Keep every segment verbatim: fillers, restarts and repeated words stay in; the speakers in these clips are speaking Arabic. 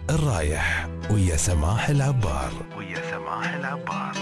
الرايح ويا سماح العبار ويا سماح العبار.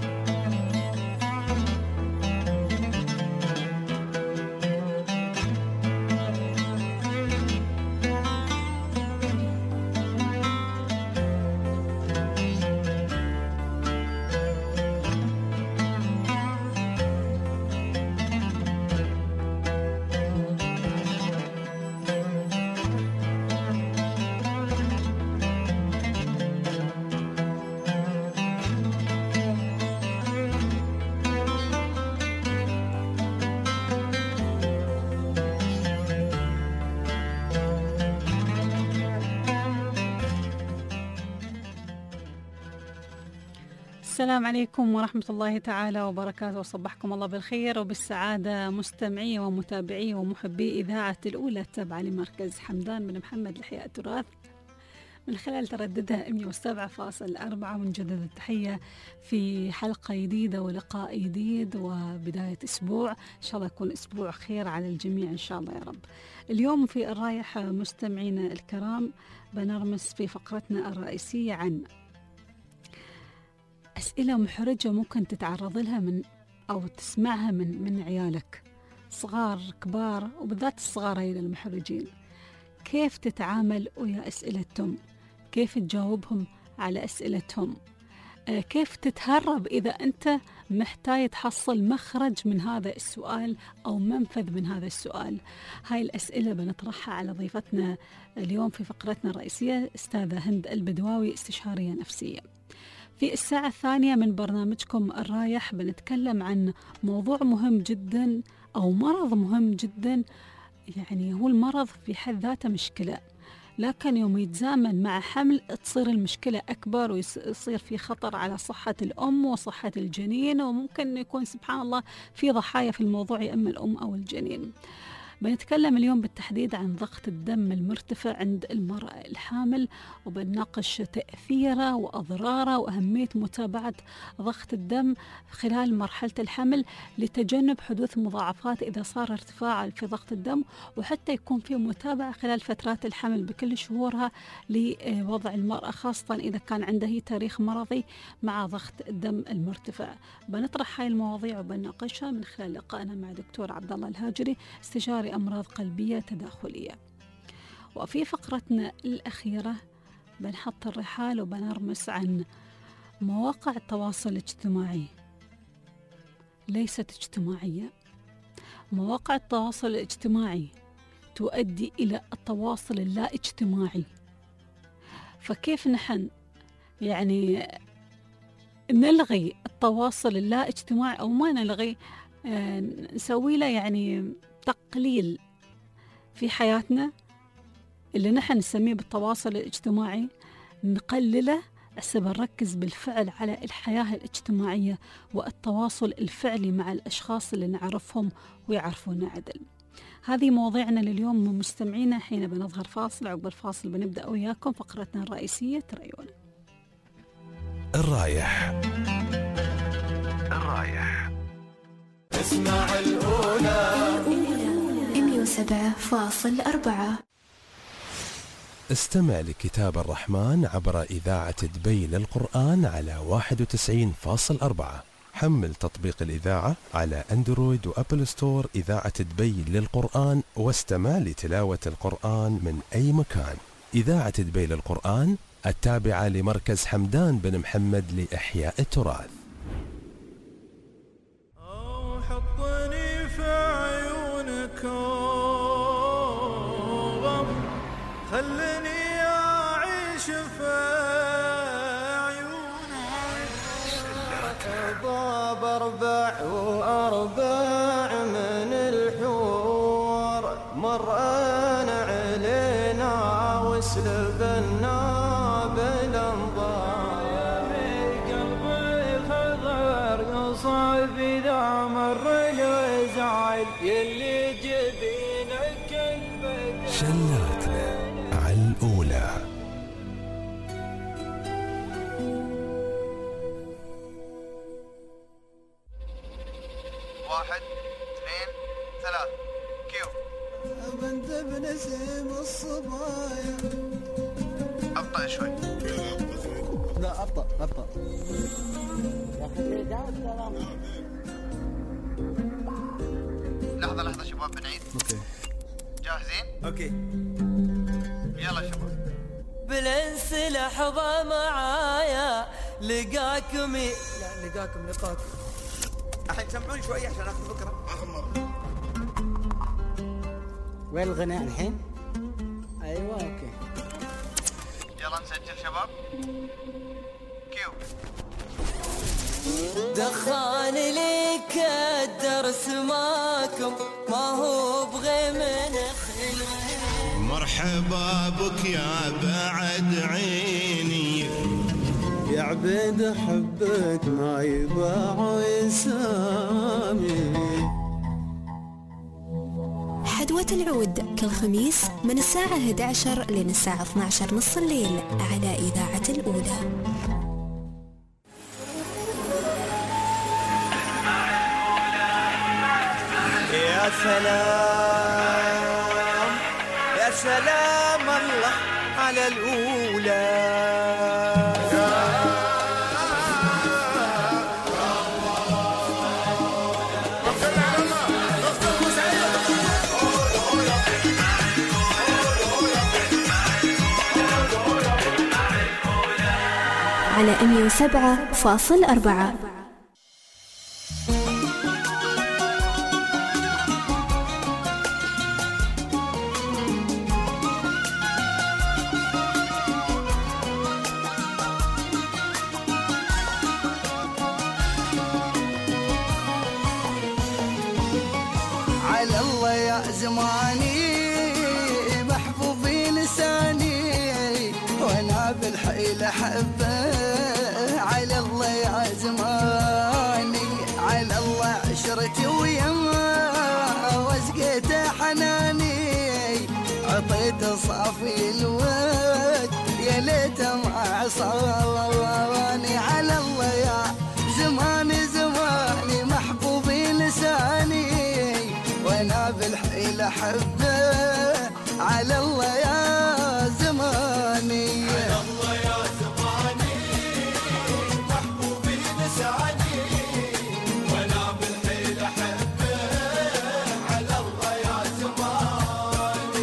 السلام عليكم ورحمة الله تعالى وبركاته، وصبحكم الله بالخير وبالسعادة مستمعي ومتابعي ومحبي إذاعة الأولى التابعة لمركز حمدان بن محمد لإحياء التراث من خلال ترددها مئة وسبعة فاصلة أربعة. ونجدد التحية في حلقة جديدة ولقاء جديد وبداية أسبوع إن شاء الله يكون أسبوع خير على الجميع إن شاء الله يا رب. اليوم في الرايح مستمعينا الكرام بنرمس في فقرتنا الرئيسية عن أسئلة محرجة ممكن تتعرض لها من أو تسمعها من من عيالك صغار كبار، وبالذات الصغار هيدا المحرجين. كيف تتعامل ويا أسئلتهم؟ كيف تجاوبهم على أسئلتهم؟ آه كيف تتهرب إذا أنت محتاج تحصل مخرج من هذا السؤال أو منفذ من هذا السؤال؟ هاي الأسئلة بنطرحها على ضيفتنا اليوم في فقرتنا الرئيسية أستاذة هند البدواوي، استشارية نفسية. في الساعة الثانية من برنامجكم الرايح بنتكلم عن موضوع مهم جدا أو مرض مهم جدا. يعني هو المرض في حد ذاته مشكلة، لكن يوم يتزامن مع حمل تصير المشكلة أكبر ويصير في خطر على صحة الأم وصحة الجنين، وممكن يكون سبحان الله في ضحايا في الموضوع يا إما الأم أو الجنين. بنتكلم اليوم بالتحديد عن ضغط الدم المرتفع عند المرأة الحامل، وبنناقش تأثيره وأضراره وأهمية متابعة ضغط الدم خلال مرحلة الحمل لتجنب حدوث مضاعفات إذا صار ارتفاع في ضغط الدم، وحتى يكون في متابعة خلال فترات الحمل بكل شهورها لوضع المرأة، خاصة إذا كان عندها تاريخ مرضي مع ضغط الدم المرتفع. بنطرح هاي المواضيع وبنناقشها من خلال لقائنا مع دكتور عبد الله الهاجري، استشاري أمراض قلبية تداخلية. وفي فقرتنا الأخيرة بنحط الرحال وبنرمس عن مواقع التواصل الاجتماعي ليست اجتماعية. مواقع التواصل الاجتماعي تؤدي إلى التواصل اللا اجتماعي. فكيف نحن يعني نلغي التواصل اللا اجتماعي أو ما نلغي، آه نسوي له يعني تقليل في حياتنا اللي نحن نسميه بالتواصل الاجتماعي، نقلله حسب نركز بالفعل على الحياة الاجتماعية والتواصل الفعلي مع الأشخاص اللي نعرفهم ويعرفونا عدل. هذه مواضيعنا لليوم من مستمعينا. حين بنظهر فاصل، عقب الفاصل بنبدأ وياكم فقرتنا الرئيسية تريون الرايح. الرايح اسمع الأولى مئة وسبعة فاصلة أربعة. استمع لكتاب الرحمن عبر إذاعة دبي للقرآن على واحد وتسعين فاصلة أربعة. حمل تطبيق الإذاعة على أندرويد وأبل ستور إذاعة دبي للقرآن واستمع لتلاوة القرآن من أي مكان. إذاعة دبي للقرآن التابعة لمركز حمدان بن محمد لإحياء التراث. حطني في عيونك خلني أعيش في عيونك. ضاب أربع وأربع من الحور مرأنا علينا وسلبنا بالأنظار. من قلبي خضر قصب إذا مر الوزعل يلي جبينك البدر. شلاتنا على الأولى. واحد اثنين ثلاث كيو. بنت بنسيم الصبايا أبطأ ابطأ شوي. لا ابطأ ابطأ. لحظة لحظة شباب بنعيد. اوكي جاهزين؟ اوكي يلا شباب. بالانس لحظة معايا لقاكم ي... لا لقاكم لقاكم. الحين سمعوني شوي عشان اخذ فكرة. اخر مرة. وين الغناء الحين؟ ايوه اوكي. يلا نسجل شباب. كيو. دخان لك الدرس ماكم ما هو بغي من خلوه. مرحبا بك يا بعد عيني يا عبيد حبك ما يباع يسامي. حدوة العود كل خميس من الساعة إحدى عشرة لين الساعة اثني عشر نص الليل على إذاعة الأولى. يا سلام يا سلام الله على الأولى. على مية وسبعة فاصل أربعة. على الله يا زماني محبوبي لساني وانا بالحيل احبه. على الله يا زماني على الله عشرتي ويمه وسقيته حناني عطيته صافي الود يا ليته ما عصاني. على الله يا زماني زماني محبوبي لساني وانا بالحيل احبه. على الله يا زماني على الله يا زماني محبوبي لساني وانا بالحيل احبه. على الله يا زماني.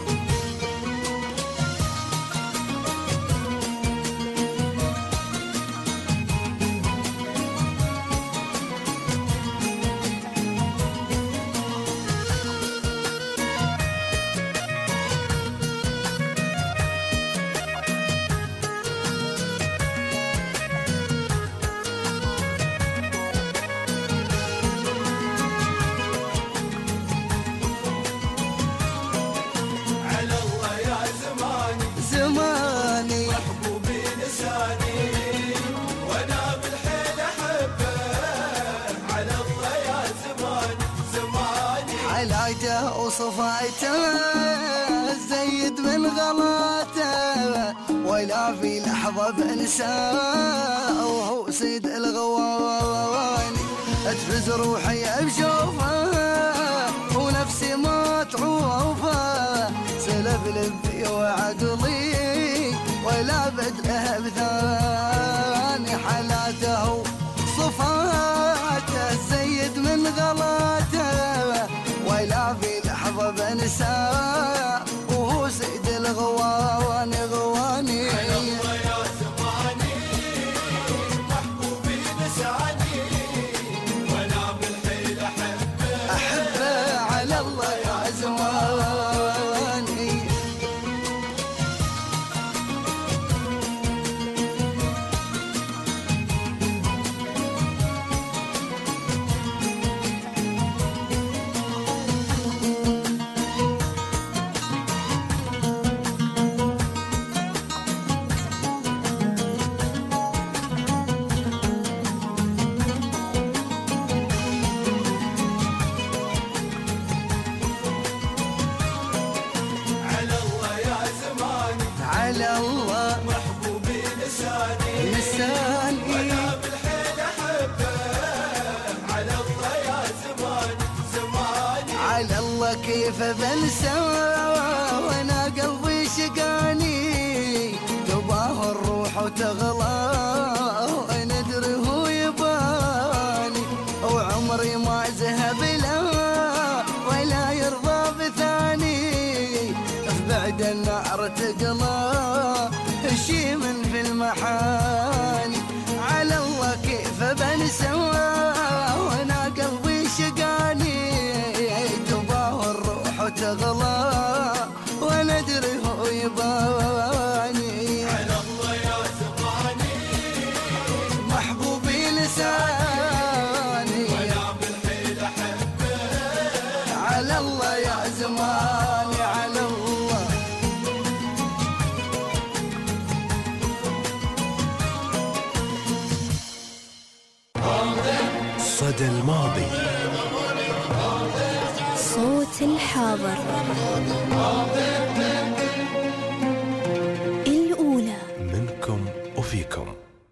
زماني محبوبي لساني وانا بالحيل احبه. على الله يا زماني زماني حلايته وصفايته زيد من غلاته ولا في لحظه بنساه وهو سيد الغواني. اتفز روحي بشوفه ونفسي ما تعوفه سلب لبي وعدلي ولا بدله بثاني. حالاته صفاته زيد من غلاته ولا في لحظة بنساه وهو سيد الغواني غواني. على الله يا زماني محبوبي لساني وانا بالحيل احبه احبه. على الله يا زماني. على الله محبوبي لساني لساني وانا بالحيل احبه. على الله يا زماني زماني. على الله كيف بنسى وانا قلبي شقاني. وتغلى وندري هو يباني وعمري ما ذهب له ولا يرضى بثاني بعد النار تقلى شي من في المحاني على الله كيف بنسوى وانا قلبي شقاني تباه الروح وتغلى وندري هو يباني على الله يا زماني محبوبي لساني وانا بالحيل احبه على الله يا زماني على الله صدى الماضي صوت الحاضر الأولى منكم وفيكم.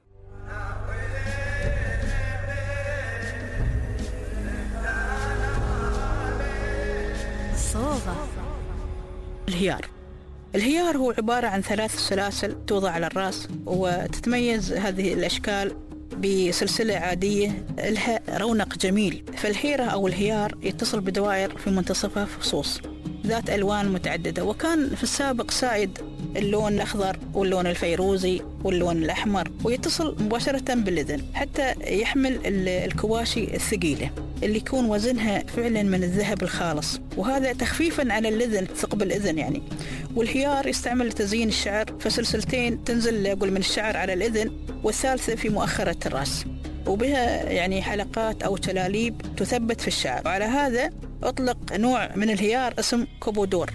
صوغة. الهيار الهيار هو عبارة عن ثلاث سلاسل توضع على الرأس، وتتميز هذه الأشكال بسلسلة عادية لها رونق جميل. فالحيرة أو الهيار يتصل بدوائر في منتصفها فصوص ذات ألوان متعددة، وكان في السابق سائد اللون الأخضر واللون الفيروزي واللون الأحمر، ويتصل مباشرة بالإذن حتى يحمل الكواشي الثقيلة اللي يكون وزنها فعلا من الذهب الخالص، وهذا تخفيفا على الإذن، ثقب الإذن يعني. والهيار يستعمل لتزيين الشعر، فسلسلتين تنزل أقول من الشعر على الإذن، والثالثة في مؤخرة الرأس، وبها يعني حلقات أو تلاليب تثبت في الشعر. وعلى هذا أطلق نوع من الهيار اسم كوبودور.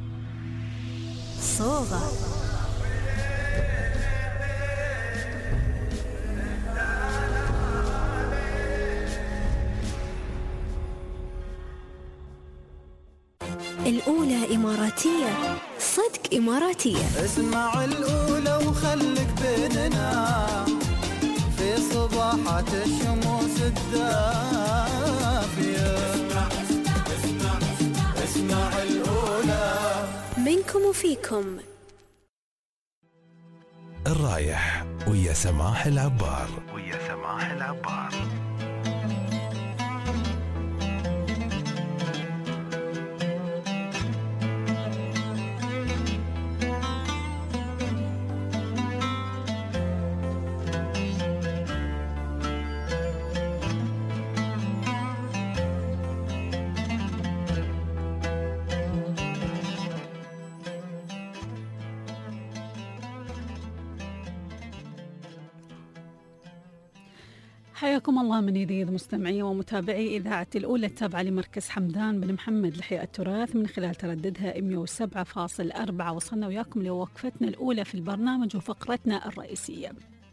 صوغة. الأولى إماراتية، صدق إماراتية. اسمع الأولى وخلك بيننا في صباحات الشموس الدافية. اسمع اسمع اسمع الأولى منكم وفيكم. الرايح ويا سماح العبار ويا سماح العبار. حياكم الله من جديد مستمعي ومتابعي إذاعة الأولى التابعة لمركز حمدان بن محمد لإحياء التراث من خلال ترددها مئة وسبعة فاصلة أربعة. وصلنا وياكم لوقفتنا الأولى في البرنامج وفقرتنا الرئيسية.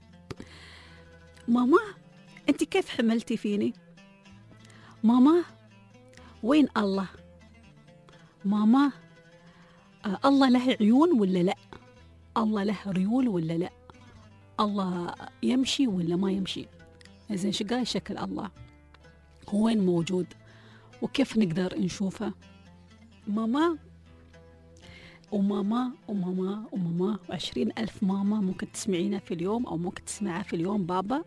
ماما أنت كيف حملتي فيني؟ ماما وين الله؟ ماما آه الله له عيون ولا لا؟ الله له ريول ولا لا؟ الله يمشي ولا ما يمشي؟ زين شو قال شكل الله؟ هو وين موجود؟ وكيف نقدر نشوفه؟ ماما وماما وماما وماما وعشرين ألف ماما ممكن تسمعينا في اليوم أو ممكن تسمعها في اليوم بابا.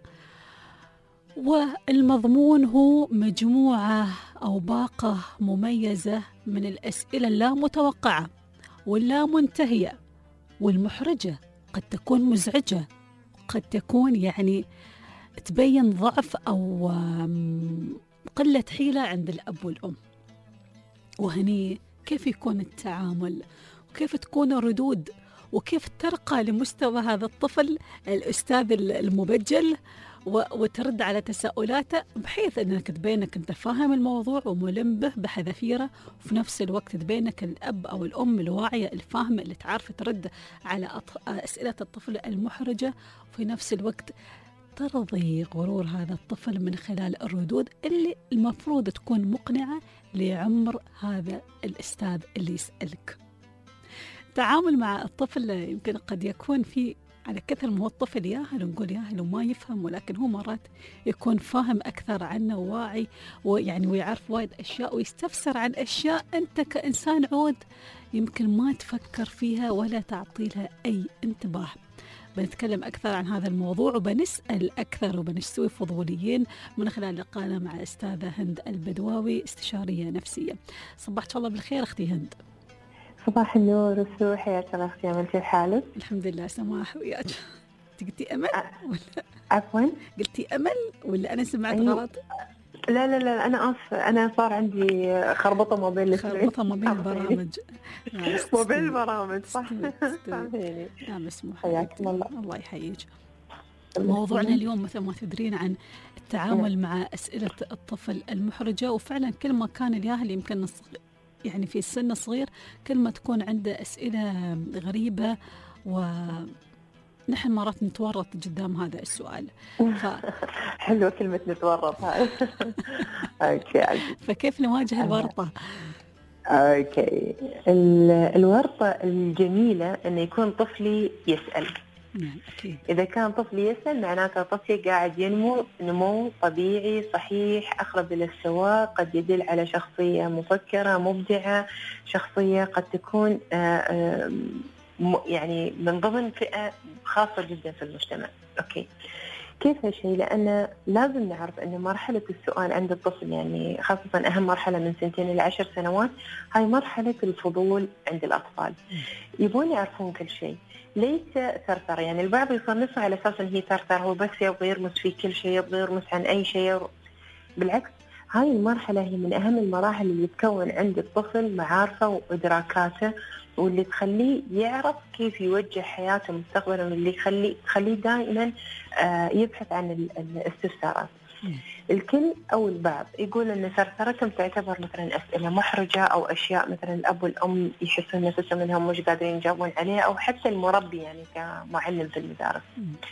والمضمون هو مجموعة أو باقة مميزة من الأسئلة اللا متوقعة واللا منتهية والمحرجة، قد تكون مزعجة، قد تكون يعني تبين ضعف أو قلة حيلة عند الأب والأم. وهني كيف يكون التعامل وكيف تكون الردود وكيف ترقى لمستوى هذا الطفل الأستاذ المبجل وترد على تساؤلاته بحيث أنك تبينك أنت فاهم الموضوع وملم به بحذافيره، وفي نفس الوقت تبينك الأب أو الأم الواعية الفاهمة اللي تعرف ترد على أسئلة الطفل المحرجة، وفي نفس الوقت ترضي غرور هذا الطفل من خلال الردود اللي المفروض تكون مقنعة لعمر هذا الأستاذ اللي يسألك. التعامل مع الطفل يمكن قد يكون في على كثر ما هو الطفل ياهل، نقول ياهل وما يفهم، ولكن هو مرات يكون فاهم أكثر عنه وواعي ويعني ويعرف وايد أشياء ويستفسر عن أشياء أنت كإنسان عود يمكن ما تفكر فيها ولا تعطي لها أي انتباه. بنتكلم أكثر عن هذا الموضوع وبنسأل أكثر وبنستوي فضوليين من خلال لقاءنا مع أستاذة هند البدواوي استشارية نفسية. صبحت الله بالخير أختي هند. صباح النور والسرور، حياك الله أختي، أمل كيف حالك؟ الحمد لله. سماح وياك. قلتي أمل ولا عفوا قلتي أمل ولا أنا سمعت أيوه. غلط؟ لا لا لا أنا آسفة، أنا صار عندي خربطة ما بين الاثنين، خربطة ما بين البرامج ما بين البرامج صح. لا مسموح. حياك الله. الله يحييك. موضوعنا اليوم مثل ما تدرين عن التعامل مع أسئلة الطفل المحرجة، وفعلا كل ما كان الياهل يمكن يعني في السن الصغير كل ما تكون عنده أسئلة غريبة، ونحن مرات نتورط قدام هذا السؤال. ف... حلوة كلمة نتورط هاي. أوكي. فكيف نواجه الورطة؟ أوكي. الورطة الجميلة أن يكون طفلي يسأل. نعم أكيد. إذا كان طفلي يسأل معناته طفلي قاعد ينمو نمو طبيعي صحيح أقرب إلى السواء، قد يدل على شخصية مفكرة مبدعة، شخصية قد تكون يعني من ضمن فئة خاصة جدا في المجتمع. أوكي. كيف هالشيء؟ لأن لازم نعرف أن مرحلة السؤال عند الطفل يعني خاصة أهم مرحلة من سنتين إلى عشر سنوات هاي مرحلة الفضول عند الأطفال، يبون يعرفون كل شيء، ليس ثرثر. يعني البعض يصنفها على أساس أن هي ثرثر، هو بس يبغى يرمس في كل شيء، يبغى يرمس عن أي شيء. بالعكس هاي المرحلة هي من أهم المراحل اللي تكون عند الطفل معارفه وإدراكاته، واللي تخليه يعرف كيف يوجه حياته مستقبلا، واللي يخليه تخليه دائما يبحث عن الاستفسارات. الكل أو البعض يقول أن ثرثرتهم تعتبر مثلا أسئلة محرجة أو أشياء مثلا الأب والأم يحسون نفسهم أنهم مش قادرين يجاوبون عليها، أو حتى المربي يعني كمعلم في المدارس.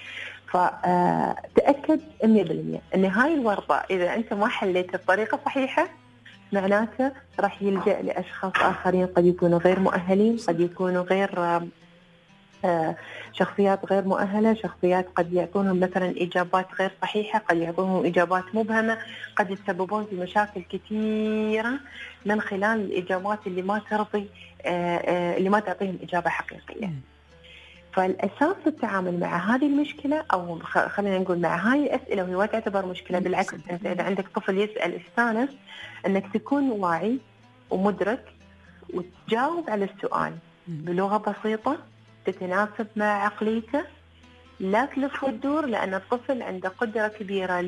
فتأكد مية بالمية أن هاي الورطة إذا أنت ما حليتها بطريقة صحيحة معناته راح يلجأ لأشخاص آخرين قد يكونوا غير مؤهلين، قد يكونوا غير شخصيات غير مؤهلة، شخصيات قد يعطونهم مثلا إجابات غير صحيحة، قد يعطونهم إجابات مبهمة، قد يتسببون في مشاكل كثيرة من خلال الإجابات اللي ما ترضي اللي ما تعطيهم إجابة حقيقية. فالأساس التعامل مع هذه المشكلة أو خلينا نقول مع هاي الأسئلة وهي ما تعتبر مشكلة، بالعكس أنت إذا عندك طفل يسأل استانس أنك تكون واعي ومدرك وتجاوب على السؤال بلغة بسيطة تتناسب مع عقليته، لا تلف وتدور، لأن الطفل عنده قدرة كبيرة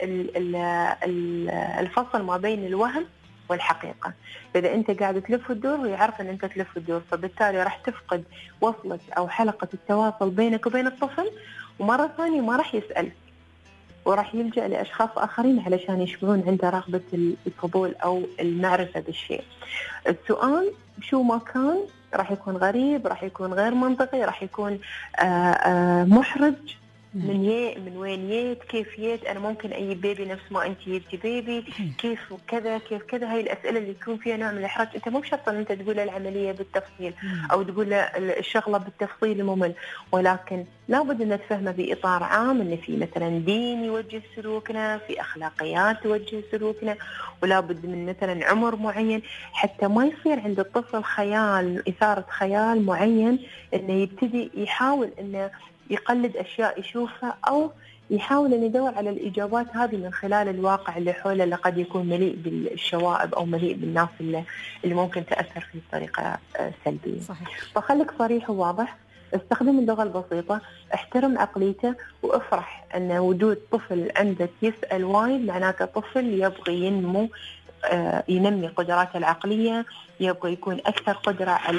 للفصل ما بين الوهم والحقيقة. فإذا أنت قاعد تلف وتدور ويعرف أن أنت تلف وتدور، فبالتالي راح تفقد وصلة أو حلقة التواصل بينك وبين الطفل، ومرة ثانية ما راح يسأل وراح يلجأ لأشخاص آخرين علشان يشبعون عنده رغبة الفضول أو المعرفة بالشيء. السؤال شو ما كان راح يكون غريب، راح يكون غير منطقي، راح يكون آآ آآ محرج. من يه من وين جيت، كيف جيت، أنا ممكن أي بيبي نفس ما أنت جبتي بيبي، كيف وكذا كيف كذا. هاي الأسئلة اللي يكون فيها نوع من الإحراج. أنت مو شرط أن أنت تقول العملية بالتفصيل أو تقول الشغلة بالتفصيل الممل، ولكن لابد أن تفهمه بإطار عام أن في مثلا دين يوجه سلوكنا، في أخلاقيات توجه سلوكنا، ولابد من مثلا عمر معين حتى ما يصير عند الطفل خيال، إثارة خيال معين أنه يبتدي يحاول أنه يقلد أشياء يشوفها أو يحاول أن يدور على الإجابات هذه من خلال الواقع اللي حوله اللي قد يكون مليء بالشوائب أو مليء بالناس اللي, اللي ممكن تأثر فيه بطريقة سلبية. صحيح. فخليك صريح وواضح، استخدم اللغة البسيطة، احترم عقليته، وافرح أن وجود طفل عندك يسأل وايد معناته طفل يبغي ينمو، ينمي قدراته العقلية، يبغى يكون أكثر قدرة على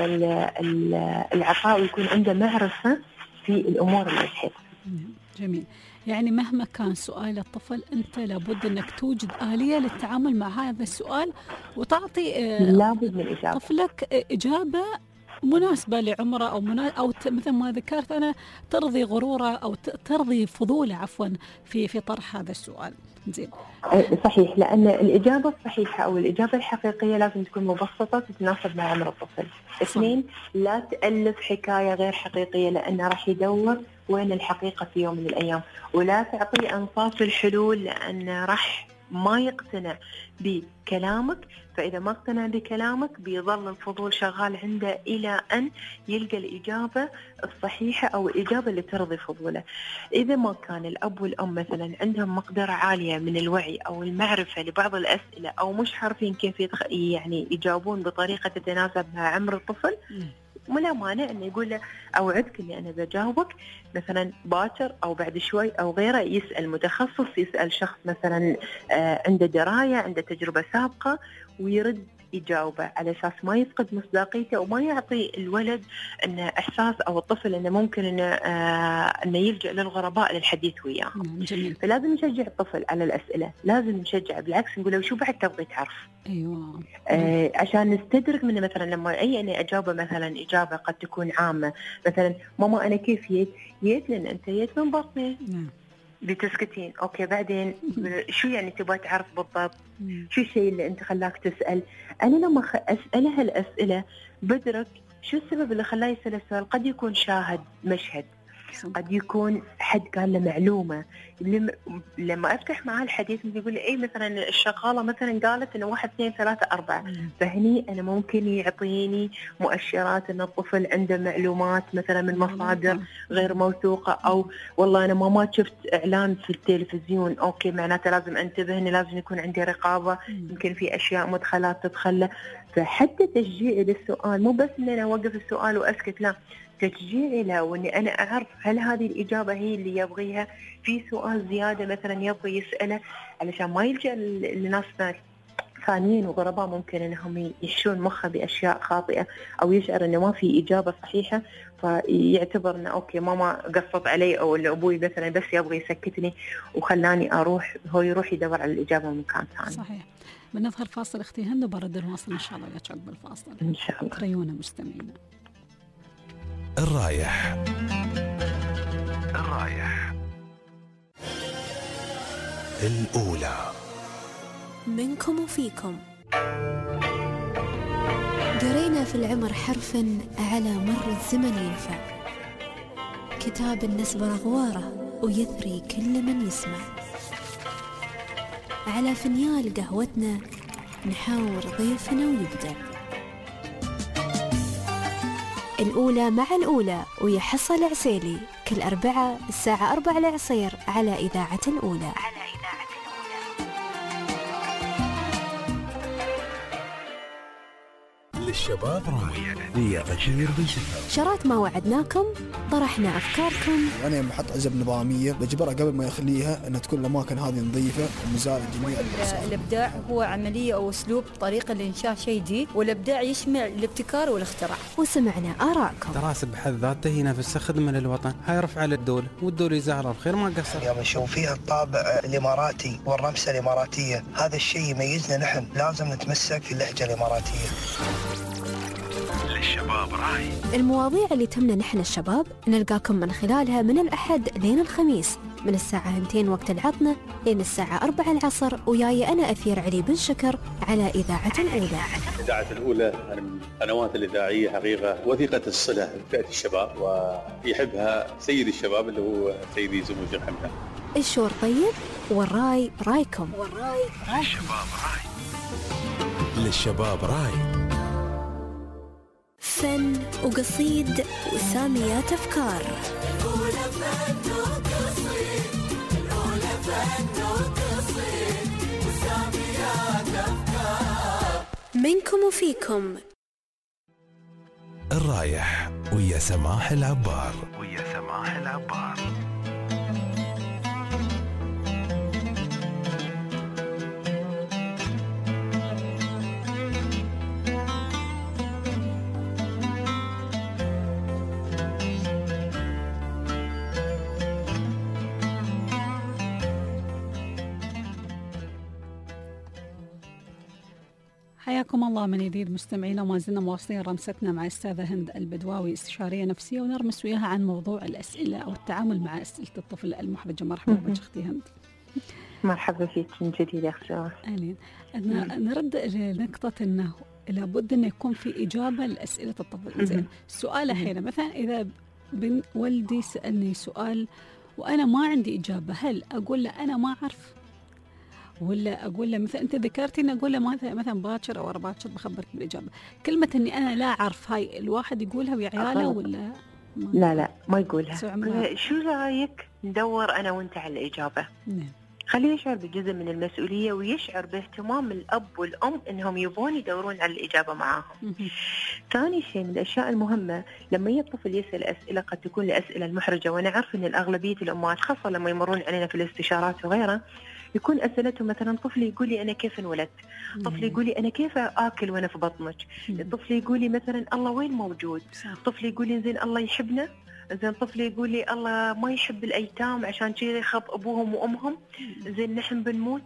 العطاء ويكون عنده معرفة في الأمور اللي تحب. جميل. يعني مهما كان سؤال الطفل أنت لابد أنك توجد آلية للتعامل مع هذا السؤال وتعطي لابد من إجابة. طفلك إجابة مناسبة لعمره أو منا... أو ت... مثل ما ذكرت أنا ترضي غروره أو ت... ترضي فضوله عفوا في في طرح هذا السؤال. زين. صحيح، لأن الإجابة الصحيحة أو الإجابة الحقيقية لازم تكون مبسطة تتناسب مع عمر الطفل. اثنين، لا تألف حكاية غير حقيقية لأنه راح يدور وين الحقيقة في يوم من الأيام، ولا تعطي أنصاف الحلول لأنه راح ما يقتنع بكلامك، فإذا ما اقتنع بكلامك بيظل الفضول شغال عنده إلى أن يلقى الإجابة الصحيحة أو الإجابة اللي ترضي فضوله. إذا ما كان الأب والأم مثلا عندهم مقدرة عالية من الوعي أو المعرفة لبعض الأسئلة، أو مش عارفين كيف يتخ... يعني يجاوبون بطريقة تتناسب مع عمر الطفل، ولا مانع أنه يقول له أوعدك أني أنا بجاوبك مثلا باكر أو بعد شوي أو غيره. يسأل متخصص، يسأل شخص مثلا عنده دراية، عنده تجربة سابقة، ويرد يجاوبه على أساس ما يفقد مصداقيته وما يعطي الولد أنه إحساس أو الطفل أنه ممكن أنه, آه أنه يلجأ للغرباء للحديث وياهم. فلازم نشجع الطفل على الأسئلة، لازم نشجع بالعكس نقول له شو بعد تبغي تعرف. أيوة. آه عشان نستدرك منه مثلا لما أي أنا أجاوبه مثلا إجابة قد تكون عامة، مثلا ماما أنا كيف جيت؟ جيت لأن أنت جيت من بطني. نعم. بتسكتين أوكي، بعدين شو يعني تبغى تعرف بالضبط؟ شو الشيء اللي أنت خلاك تسأل؟ أنا لما أسألها الأسئلة بدرك شو السبب اللي خلاه يسأل السؤال. قد يكون شاهد مشهد، قد يكون حد قال له معلومة. لما أفتح معاه الحديث يقول لي إيه مثلا الشغالة مثلا قالت إنه واحد اثنين ثلاثة أربعة، فهني أنا ممكن يعطيني مؤشرات إن الطفل عنده معلومات مثلا من مصادر غير موثوقة، أو والله أنا ما ما شفت إعلان في التلفزيون، أوكي معناته لازم أنتبه إن لازم يكون عندي رقابة، يمكن في أشياء مدخلات تدخله. فحتى تشجيعي للسؤال مو بس إن أنا أوقف السؤال وأسكت، لا، تشجيعي له وإني أنا أعرف هل هذه الإجابة هي اللي يبغيها، في سؤال زيادة مثلا يبغي يسأله، علشان ما يلجأ لناس ثانيين وغرباء ممكن أنهم يشون مخه بأشياء خاطئة، أو يشعر أنه ما في إجابة صحيحة فيعتبر أنه أوكي ماما قصت علي، أو أن أبوي مثلا بس يبغي يسكتني وخلاني أروح، هو يروح يدور على الإجابة من مكان ثاني. صحيح. بنظهر فاصل أختي هند وبرد الواصل إن شاء الله وياك عقب الفاصل إن شاء الله. خليونا مستمعين. الرايح الرايح الأولى. منكم وفيكم. قرينا في العمر حرف على مر الزمن ينفع، كتاب النسب أغواره ويثري كل من يسمع. على فنيال قهوتنا نحاور ضيفنا ويبدأ الأولى مع الأولى ويا حصة العسيلي، كل أربعة الساعة أربعة العصير على إذاعة الأولى. للشباب راية هي غشير بالشباب. شرات ما وعدناكم، طرحنا أفكاركم. أنا يوم بحط عزب نظامية بجبرها قبل ما يخليها أن تكون الأماكن هذه نظيفة ومزالة جميع الأقسام. الإبداع هو عملية أو أسلوب طريقة لإنشاء شيء جديد، والإبداع يشمل الابتكار والاختراع. وسمعنا آراءكم. دراسة بحد ذاته هي نفسها خدمة للوطن، هاي رفع للدولة، والدولة يزعلها بخير ما قصر. يوم نشوف فيها الطابع الإماراتي والرمسة الإماراتية، هذا الشيء يميزنا نحن، لازم نتمسك في اللهجة الإماراتية. للشباب راي. المواضيع اللي تهمنا نحن الشباب نلقاكم من خلالها من الأحد لين الخميس من الساعة اثنين وقت العطنة لين الساعة أربعة العصر، وياي أنا أثير علي بن شكر على إذاعة الأولى. إذاعة الأولى من القنوات الإذاعية حقيقة وثيقة الصلة بفئة الشباب، ويحبها سيد الشباب اللي هو سيدي سمو الشيخ حمدان. الشور طيب والراي رايكم. والراي للشباب راي. للشباب راي. فن وقصيد وساميات أفكار. منكم وفيكم. الرايح ويا سماح العبار. ويا سماح العبار. حياكم الله من جديد مستمعينا، وما زلنا مواصلين رمستنا مع الأستاذة هند البدواوي، استشارية نفسية، ونرمس وياها عن موضوع الأسئلة أو التعامل مع أسئلة الطفل المحرجة. مرحبا بك أختي هند. مرحبا فيك من جديد يا أختي. أهلين. نرد لنقطة أنه لابد أن يكون في إجابة لأسئلة الطفل. زين، السؤال الحين مثلا إذا بن ولدي سألني سؤال وأنا ما عندي إجابة، هل أقول له أنا ما أعرف، ولا أقول له مثلا أنت ذكرتي إن أقول له مثلا مثلا باكر أو باكر بخبرك بالإجابة. كلمة إني أنا لا أعرف هاي الواحد يقولها ويا عياله ولا لا لا ما يقولها. شو, شو رأيك ندور أنا وأنت على الإجابة؟ نعم. خليه يشعر بجزء من المسؤولية ويشعر باهتمام الأب والأم إنهم يبون يدورون على الإجابة معاهم. ثاني شيء من الأشياء المهمة لما الطفل يسأل أسئلة قد تكون الأسئلة المحرجة، وأنا أعرف إن الأغلبية الأمهات خاصة لما يمرون علينا في الاستشارات وغيرها يكون أسئلتهم مثلا طفلي يقول لي أنا كيف انولدت، طفلي يقول لي أنا كيف آكل وأنا في بطنك، طفلي يقول لي مثلا الله وين موجود، طفلي يقول لي زين الله يحبنا، زين طفلي يقول لي الله ما يحب الأيتام عشان كذا يخاف أبوهم وأمهم، زين نحن بنموت.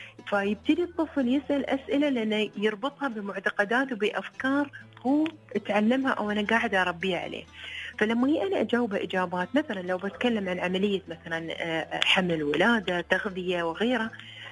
فيبتدي الطفل يسأل أسئلة لأنه يربطها بمعتقدات وبأفكار هو تعلمها أو أنا قاعدة أربيه عليه. فلما هي أنا أجاوبه إجابات مثلا لو بتكلم عن عملية مثلا حمل ولادة تغذية وغيرها،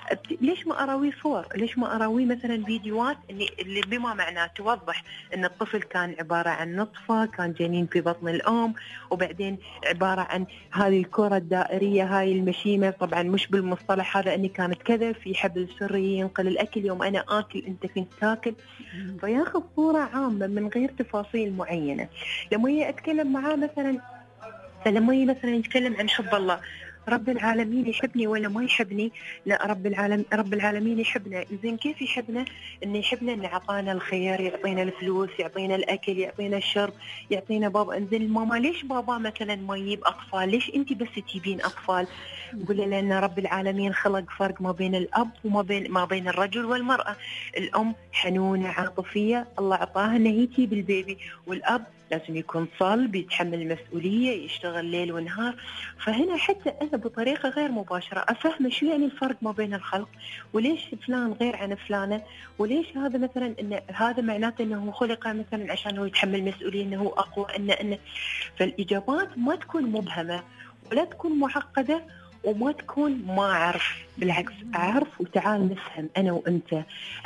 ليش ما أراوي صور؟ ليش ما أراوي مثلا فيديوهات اللي بما معناه توضح أن الطفل كان عبارة عن نطفة، كان جنين في بطن الأم، وبعدين عبارة عن هذه الكرة الدائرية هاي المشيمة، طبعا مش بالمصطلح هذا أني كانت كذا، في حبل سري ينقل الأكل يوم أنا آكل أنت كنت تاكل، فياخذ صورة عامة من غير تفاصيل معينة. لما هي أتكلم معاه مثلا فلما هي مثلا يتكلم عن حب الله، رب العالمين يحبني ولا ما يحبني؟ لا رب العالم رب العالمين يحبنا. زين كيف يحبنا؟ إنه يحبنا إنه عطانا الخير، يعطينا الفلوس، يعطينا الأكل، يعطينا الشرب، يعطينا بابا. زين ماما ليش بابا مثلا ما يجيب أطفال؟ ليش أنت بس تجيبين أطفال؟ يقول لأن رب العالمين خلق فرق ما بين الأب وما بين ما بين الرجل والمرأة. الأم حنونة عاطفية الله عطاها إنه هي تجيب البيبي، والأب لازم يكون صلب، يتحمل المسؤولية، يشتغل ليل ونهار. فهنا حتى أنا بطريقة غير مباشرة أفهم شو يعني الفرق ما بين الخلق، وليش فلان غير عن فلانة، وليش هذا مثلا إن هذا معناته إنه خلق مثلا عشان هو يتحمل المسؤولية، إنه هو أقوى، إنه إنه فالإجابات ما تكون مبهمة ولا تكون معقدة وما تكون ما أعرف، بالعكس أعرف وتعال نفهم أنا وأنت.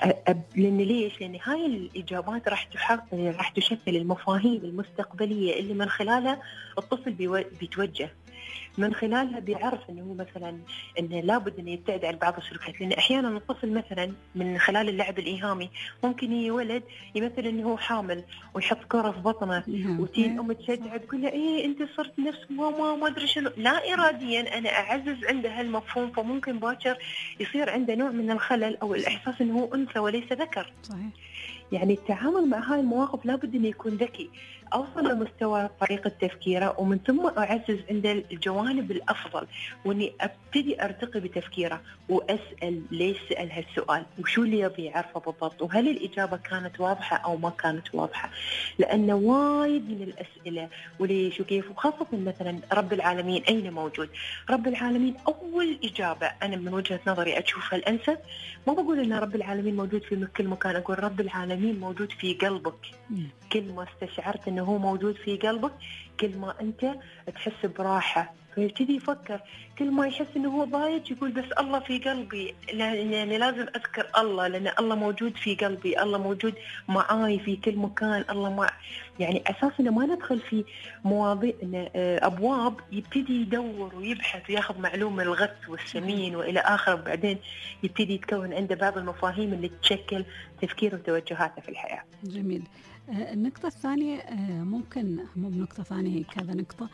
لأن ليش؟ لأن هاي الإجابات راح تحقق راح تشكل المفاهيم المستقبلية اللي من خلالها الطفل بيتوجه، من خلالها بيعرف انه هو مثلا انه لابد انه يبتعد عن بعض السلوكيات. لان احيانا الطفل مثلا من خلال اللعب الايهامي ممكن يولد يمثل انه هو حامل ويحط كره في بطنه، وتي الام تشجع تقول له ايه انت صرت نفس ماما ما ادري شنو، لا اراديا انا اعزز عنده هالمفهوم، فممكن باكر يصير عنده نوع من الخلل او الاحساس انه هو انثى وليس ذكر. صحيح. يعني التعامل مع هاي المواقف لابد انه يكون ذكي، أوصل لمستوى طريقة تفكيره ومن ثم أعزز عنده الجوانب الأفضل، وإني أبتدي أرتقي بتفكيره وأسأل ليش سأل هالسؤال وشو اللي يبي يعرفه بالضبط، وهل الإجابة كانت واضحة أو ما كانت واضحة. لأن وايد من الأسئلة وليش وكيف، وخاصة مثلا رب العالمين أين موجود؟ رب العالمين أول إجابة أنا من وجهة نظري أشوفها الأنسب، ما بقول إن رب العالمين موجود في كل مكان، أقول رب العالمين موجود في قلبك. كل ما استشعرت انه هو موجود في قلبك كل ما انت تحس براحه، فيبتدي يفكر. كل ما يحس انه هو ضايج يقول بس الله في قلبي، يعني لازم اذكر الله لان الله موجود في قلبي، الله موجود معاي في كل مكان، الله مع يعني اساس انه ما ندخل في مواضيع ابواب يبتدي يدور ويبحث وياخذ معلومه الغث والسمين والى اخره، وبعدين يبتدي يتكون عنده بعض المفاهيم اللي تشكل تفكيره وتوجهاته في الحياه. جميل. النقطة الثانية ممكن مو بنقطة ثانية هي كذا نقطة،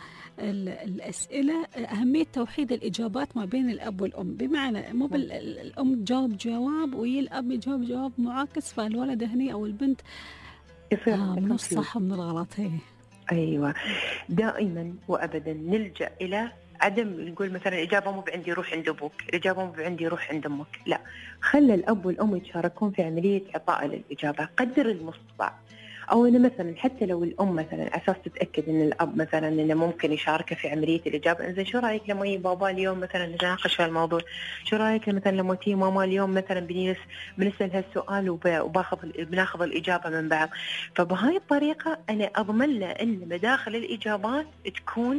الأسئلة أهمية توحيد الإجابات ما بين الأب والأم، بمعنى مو الأم تجاوب جواب وهي الأب يجاوب جواب معاكس، فالولد هني أو البنت يصير آه من الصح ومن الغلط. هي أيوة دائما وأبدا نلجأ إلى عدم نقول مثلا الإجابة مو بعندي روح عند أبوك، الإجابة مو بعندي روح عند أمك، لا، خلى الأب والأم يتشاركون في عملية إعطاء الإجابة قدر المستطاع. أو أنا مثلا حتى لو الأم مثلا أساس تتأكد إن الأب مثلا إنه ممكن يشاركه في عملية الإجابة، إنزين شو رأيك لما يجي بابا اليوم مثلا نتناقش في الموضوع، شو رأيك مثلا لما تيجي ماما اليوم مثلا بنيس بنسأل هالسؤال وباخذ بناخذ الإجابة من بعض. فبهاي الطريقة أنا أضمن له إن مداخل الإجابات تكون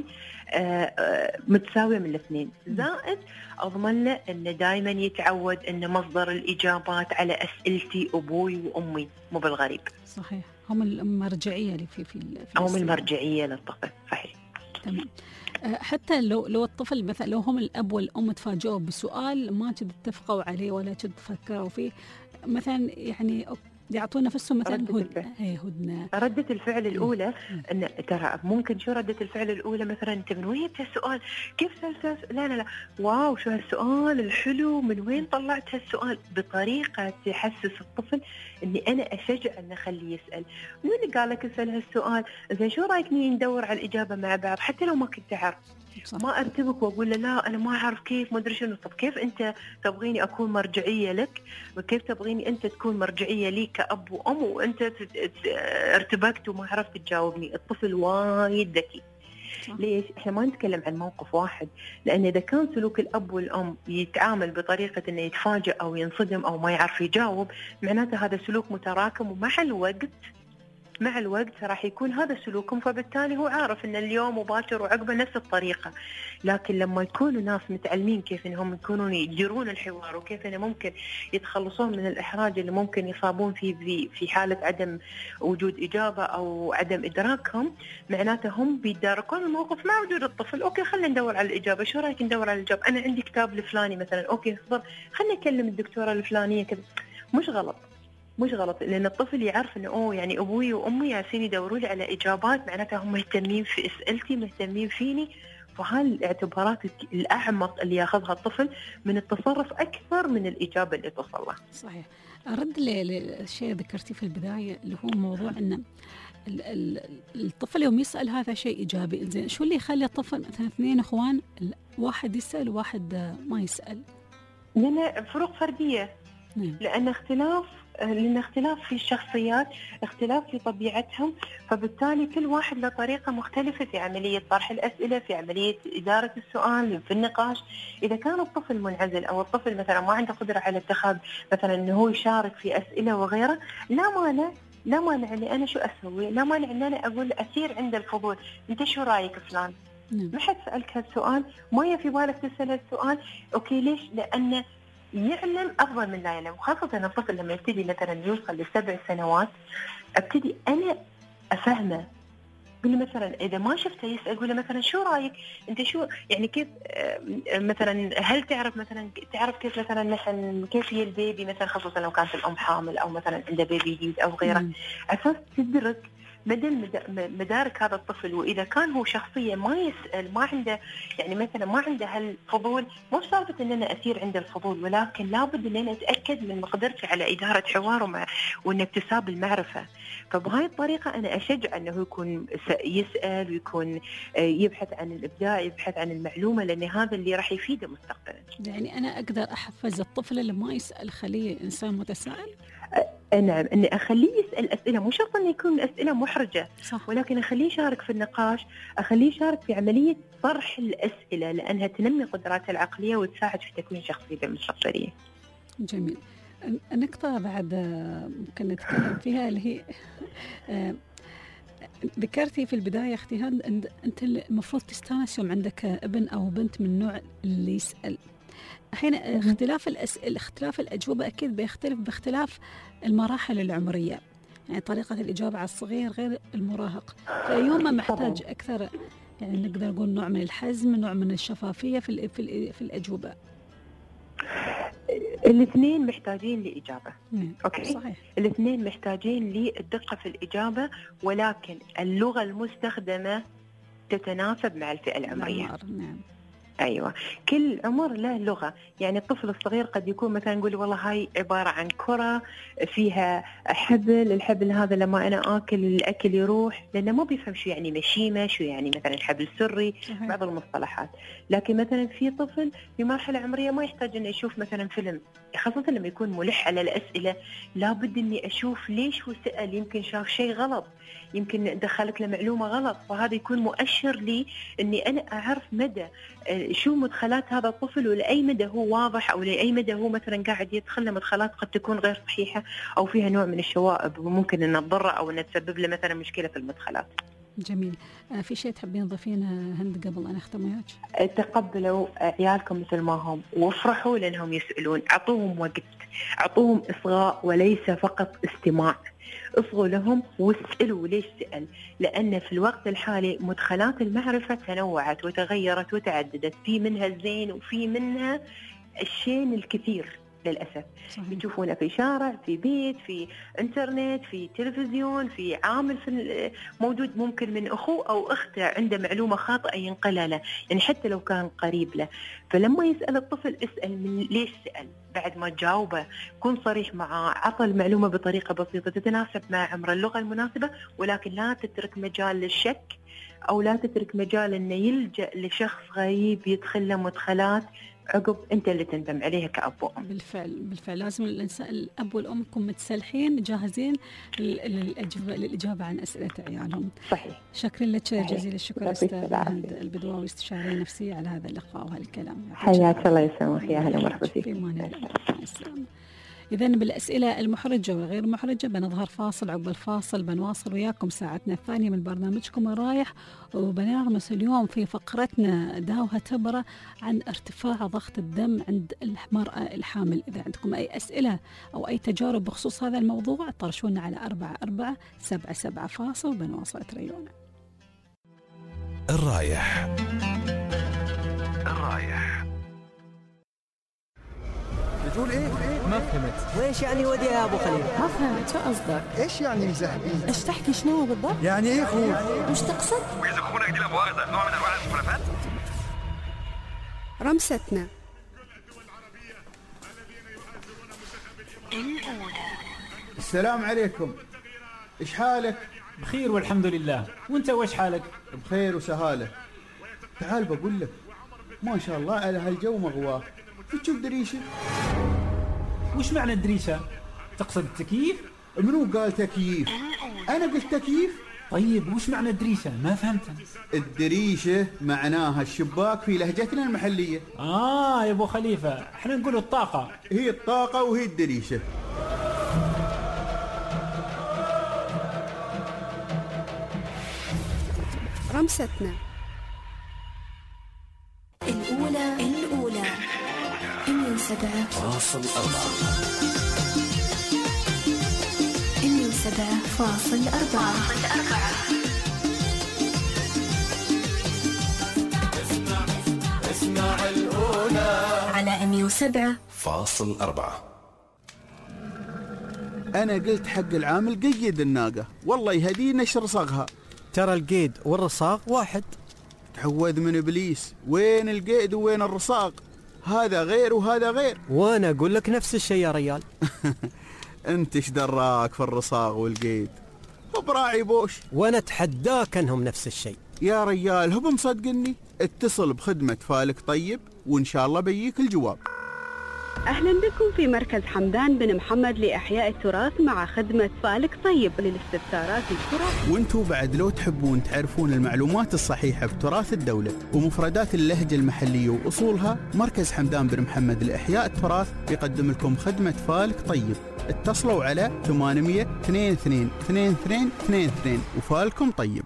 متساوية من الاثنين، زائد أضمن له إنه دائما يتعود إن مصدر الإجابات على أسئلتي أبوي وأمي مو بالغريب. صحيح، هم المرجعية اللي في في, في هم المرجعية للطفل. صحيح. تمام. حتى لو لو الطفل مثلا لو هم الأب والأم تفاجئوا بسؤال ما جد اتفقوا عليه ولا جد فكروا فيه مثلا، يعني يعطون نفسهم مثلا هد... هي هدنة ردة الفعل الأولى أن ترى ممكن شو ردة الفعل الأولى مثلا أنت من وين جبت هالسؤال؟ كيف سألت؟ لا لا لا واو شو هالسؤال الحلو، من وين طلعت هالسؤال؟ بطريقة تحسس الطفل إني أنا أشجع أن أخليه يسأل. من اللي قال لك اسأل هالسؤال؟ زين شو رأيك نيجي ندور على الإجابة مع بعض حتى لو ما كنت أعرف؟ ما ارتبك واقول له لا انا ما اعرف كيف ما ادري شنو. طب كيف انت تبغيني اكون مرجعيه لك، وكيف تبغيني انت تكون مرجعيه لي كاب وام وانت ارتبكت وما عرفت تجاوبني؟ الطفل وايد ذكي. ليش؟ احنا ما نتكلم عن موقف واحد، لان اذا كان سلوك الاب والام يتعامل بطريقه انه يتفاجئ او ينصدم او ما يعرف يجاوب، معناته هذا سلوك متراكم، ومع الوقت مع الوقت راح يكون هذا سلوكهم، فبالتالي هو عارف ان اليوم وباكر وعقبه نفس الطريقه. لكن لما يكونوا ناس متعلمين كيف انهم يكونون يديرون الحوار وكيف انه ممكن يتخلصون من الاحراج اللي ممكن يصابون فيه في حاله عدم وجود اجابه او عدم ادراكهم، معناته هم بيداركون الموقف مع وجود الطفل. اوكي خلينا ندور على الاجابه، شو رايك ندور على الاجابه؟ انا عندي كتاب الفلاني مثلا، اوكي اصبر خلينا نكلم الدكتوره الفلانيه كذا. مش غلط مش غلط لأن الطفل يعرف إنه أوه يعني أبوي وأمي ياسين يدوروا لي على إجابات، معناتها هم مهتمين في أسئلتي مهتمين فيني. فهاي الاعتبارات الأعمق اللي ياخذها الطفل من التصرف أكثر من الإجابة اللي توصل له. صحيح. أرد للشيء ذكرتي في البداية اللي هو موضوع إن الطفل يوم يسأل هذا شيء إيجابي. إنزين شو اللي يخلي الطفل مثلا اثنين إخوان واحد يسأل وواحد ما يسأل؟ لأن فروق فردية. نعم. لأن اختلاف لأن اختلاف في الشخصيات، اختلاف في طبيعتهم، فبالتالي كل واحد له طريقة مختلفة في عملية طرح الأسئلة، في عملية إدارة السؤال، في النقاش. إذا كان الطفل منعزل أو الطفل مثلا ما عنده قدرة على اتخاذ مثلا أنه هو يشارك في أسئلة وغيره، لا مانع لا مانع أني أنا شو أسوي، لا مانع أن أنا أقول أثير عند الفضول، أنت شو رأيك فلان؟ ما حد سألك هالسؤال، ما في بالك تسأل هالسؤال، أوكي ليش؟ لأن يعلم أفضل من لا يعلم. وخاصة الطفل لما يبتدي مثلا يوصل لسبع سنوات ابتدي أنا أفهمه. قل مثلا إذا ما شفته يسأل قل مثلا شو رأيك أنت شو يعني كيف مثلا هل تعرف مثلا تعرف كيف مثلا مثلا كيف هي البيبي مثلا، خصوصا لو كانت الأم حامل أو مثلا عندها بيبي جديد أو غيره، أساس تدرك مدى مدارك هذا الطفل. وإذا كان هو شخصية ما يسأل ما عنده يعني مثلا ما عنده هالفضول، مو سالفة إن أنا أثير عنده الفضول، ولكن لابد إن أنا أتأكد من مقدرتي على إدارة حواره مع وإن اكتساب المعرفة. فبهاي الطريقة أنا أشجع أنه يكون يسأل ويكون يبحث عن الإبداع، يبحث عن المعلومة، لأن هذا اللي راح يفيده مستقبلا. يعني أنا أقدر أحفز الطفل اللي ما يسأل خليه إنسان متسائل. نعم، أني أخليه يسأل أسئلة، مو شرط أن يكون أسئلة محرجة، صح. ولكن أخليه يشارك في النقاش، أخليه يشارك في عملية طرح الأسئلة، لأنها تنمي قدراته العقلية وتساعد في تكوين شخصيته المستقبلية. جميل. نقطة بعد ممكن نتكلم فيها اللي هي ذكرتي في البداية أختي هند، أنت المفروض تستانس يوم عندك ابن أو بنت من النوع اللي يسأل. الحين اختلاف الأسئلة اختلاف الأجوبة أكيد بيختلف باختلاف المراحل العمرية، يعني طريقة الإجابة على الصغير غير المراهق، فأيهما محتاج أكثر يعني نقدر نقول نوع من الحزم، نوع من الشفافية في في في الأجوبة؟ الاثنين محتاجين لإجابة. مم. أوكي. صحيح. الاثنين محتاجين للدقة في الإجابة، ولكن اللغة المستخدمة تتناسب مع الفئة العمرية. نعم. أيوة، كل عمر له لغة. يعني الطفل الصغير قد يكون مثلا نقول والله هاي عبارة عن كرة فيها حبل، الحبل هذا لما أنا آكل الأكل يروح، لأنه ما بيفهم شو يعني مشيمة، شو يعني مثلا حبل سري، بعض المصطلحات. لكن مثلا في طفل في مرحلة عمرية ما يحتاج إنه يشوف مثلا فيلم، خاصة لما يكون ملح على الأسئلة، لابد إني أشوف ليش هو سأل، يمكن شاف شيء غلط، يمكن دخلت له معلومة غلط، فهذا يكون مؤشر لي إني أنا أعرف مدى شو مدخلات هذا الطفل، ولأي مدى هو واضح أو لأي مدى هو مثلا قاعد يدخل له مدخلات قد تكون غير صحيحة أو فيها نوع من الشوائب وممكن أن تضره أو أن تسبب له مثلا مشكلة في المدخلات. جميل. في شيء تحبين تضيفينه هند قبل أن أختم وياك؟ تقبلوا عيالكم مثل ما هم وافرحوا لأنهم يسألون، أعطوهم وقت، أعطوهم إصغاء وليس فقط استماع. اصغوا لهم واسألوا ليش سأل، لأن في الوقت الحالي مدخلات المعرفة تنوعت وتغيرت وتعددت، في منها الزين وفي منها الشين الكثير للأسف. يشوفونه في شارع، في بيت، في انترنت، في تلفزيون، في عامل في موجود ممكن من أخوه أو أخته عنده معلومة خاطئة ينقلها له، يعني حتى لو كان قريب له. فلما يسأل الطفل اسأل من ليش سأل، بعد ما تجاوبه كن صريح معه، عطى المعلومة بطريقة بسيطة تتناسب مع عمره، اللغة المناسبة، ولكن لا تترك مجال للشك أو لا تترك مجال إنه يلجأ لشخص غريب يدخل له مدخلات عقب أنت اللي تندم عليها كأب وأم. بالفعل بالفعل لازم الإنسان الأب والأم يكونوا متسلحين جاهزين للإجابة للإجابة عن أسئلة عيالهم. صحيح. شكرا لك جزيل الشكر أستاذ هند البدواوي، استشارية نفسية، على هذا اللقاء وهالكلام. حياك الله يسلمك، يا هلا ومرحبا فيك. في أمان الله. إذن بالأسئلة المحرجة وغير المحرجة بنظهر فاصل، عقب الفاصل بنواصل وياكم ساعتنا الثانية من برنامجكم الرايح، وبنرمس اليوم في فقرتنا داوها تبرة عن ارتفاع ضغط الدم عند المرأة الحامل. إذا عندكم أي أسئلة أو أي تجارب بخصوص هذا الموضوع طرشونا على أربعة أربعة سبعة سبعة فاصل وبنواصل تريونا. الرايح الرايح بتقول ايه؟ ما فهمت. وايش يعني ودي يا ابو خليل؟ ما فهمت شو قصدك؟ ايش يعني مزهقين؟ ايش تحكي شنو بالضبط؟ يعني ايه خوف؟ وش تقصد؟ وإذا أخونا دي لمؤاخذة نوع من أنواع المخالفات؟ رمستنا الأولى. السلام عليكم، ايش حالك؟ بخير والحمد لله، وانت وش حالك؟ بخير وسهالة. تعال بقول لك، ما شاء الله على هالجو مغواه، تشوف دريشة؟ وش معنى الدريشة؟ تقصد التكييف؟ منو قال تكييف؟ أنا قلت تكييف؟ طيب وش معنى الدريشة؟ ما فهمت. الدريشة معناها الشباك في لهجتنا المحلية. آه يا أبو خليفة، احنا نقول الطاقة. هي الطاقة وهي الدريشة. رمستنا الأولى الأولى إمن سبعة فاصل أربعة إمن سبعة فاصل أربعة اسمع اسمع الأولى على إمن وسبعة فاصل أربعة. أنا قلت حق العامل قيد الناقة، والله يهدينا رصاغها. ترى القيد والرصاغ واحد. تعوذ من إبليس، وين القيد وين الرصاغ؟ هذا غير وهذا غير. وانا اقول لك نفس الشيء يا ريال. انت ايش دراك في الرصاغ والقيد؟ هو براعي بوش. وانا اتحداك انهم نفس الشيء يا ريال. هو مصدقني؟ اتصل بخدمة فالك طيب وان شاء الله بيجيك الجواب. أهلا بكم في مركز حمدان بن محمد لإحياء التراث مع خدمة فالك طيب للاستفسارات التراث. وانتوا بعد لو تحبون تعرفون المعلومات الصحيحة بتراث الدولة ومفردات اللهجة المحلية وأصولها، مركز حمدان بن محمد لإحياء التراث يقدم لكم خدمة فالك طيب. اتصلوا على ثمانمية اثنين اثنين اثنين اثنين اثنين اثنين وفالكم طيب.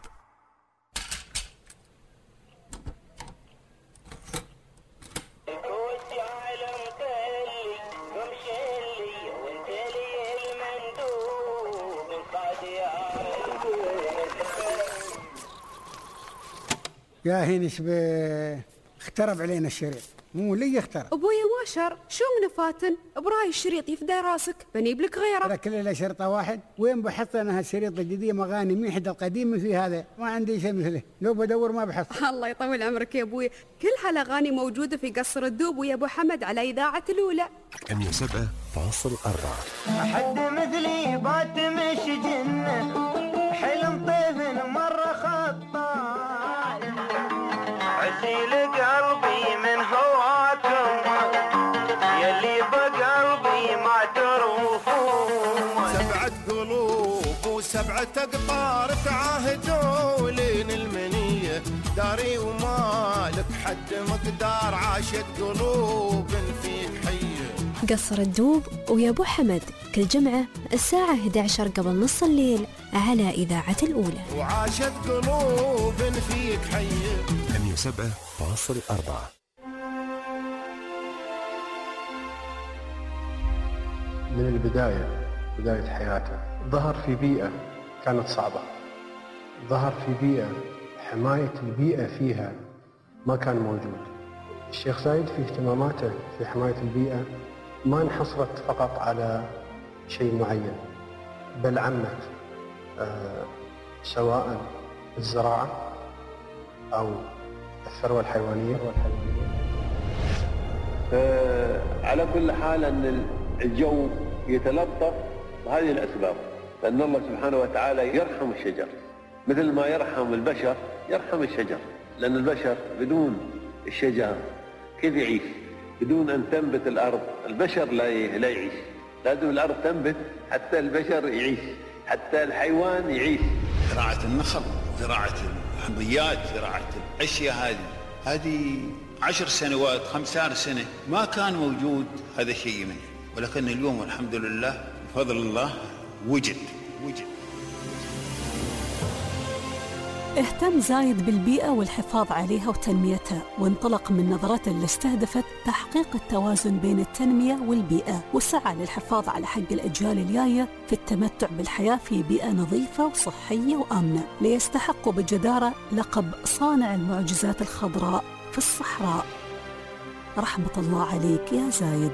يا هينش اخترب علينا الشريط، مو لي اخترب. ابويا ما شر، شو من فاتن؟ براي الشريط يفدى راسك، بنيب لك غيره. هذا كله شرطه واحد، وين بحط انا هالشريط الجديد مغاني ميحد القديم في هذا، ما عندي شيء مثله، لو بدور ما بحط. الله يطول عمرك يا ابوي، كل هالاغاني موجوده في قصر الدوب ويا ابو حمد على اذاعه الاولى. مية وسبعة فاصل أربعة. حد مثلي بات مش جنة، حلم طيف مرة خطاء، عسيل قلبي من هواكم يلي بقلبي ما تروفون. سبعة قلوب وسبعة أقطار تعاهدوا لين المنية، داري ومالك حد مقدار، عاشت قلوب فيك حية. قصر الدوب ويا ابو حمد كل جمعة الساعة إحدى عشر قبل نص الليل على إذاعة الأولى. وعاشت قلوب فيك حية. مية وسبعة فاصل أربعة. من البداية، بداية حياته ظهر في بيئة كانت صعبة، ظهر في بيئة حماية البيئة فيها ما كان موجود. الشيخ زايد في اهتماماته في حماية البيئة ما انحصرت فقط على شيء معين، بل عمت آه سواء الزراعة أو الثروة الحيوانية. على كل حال أن الجو يتلطف بهذه الأسباب، لأن الله سبحانه وتعالى يرحم الشجر مثل ما يرحم البشر، يرحم الشجر، لأن البشر بدون الشجر كيف يعيش؟ بدون أن تنبت الأرض البشر لا لا يعيش، لازم الأرض تنبت حتى البشر يعيش، حتى الحيوان يعيش. زراعة النخل، زراعة الحمضيات، زراعة الأشياء هذه هذه عشر سنوات خمسة سنة ما كان موجود هذا الشيء منه، ولكن اليوم الحمد لله بفضل الله وجد وجد. اهتم زايد بالبيئة والحفاظ عليها وتنميتها، وانطلق من نظرته اللي استهدفت تحقيق التوازن بين التنمية والبيئة، وسعى للحفاظ على حق الأجيال الجاية في التمتع بالحياة في بيئة نظيفة وصحية وآمنة، ليستحقوا بجدارة لقب صانع المعجزات الخضراء في الصحراء. رحمة الله عليك يا زايد.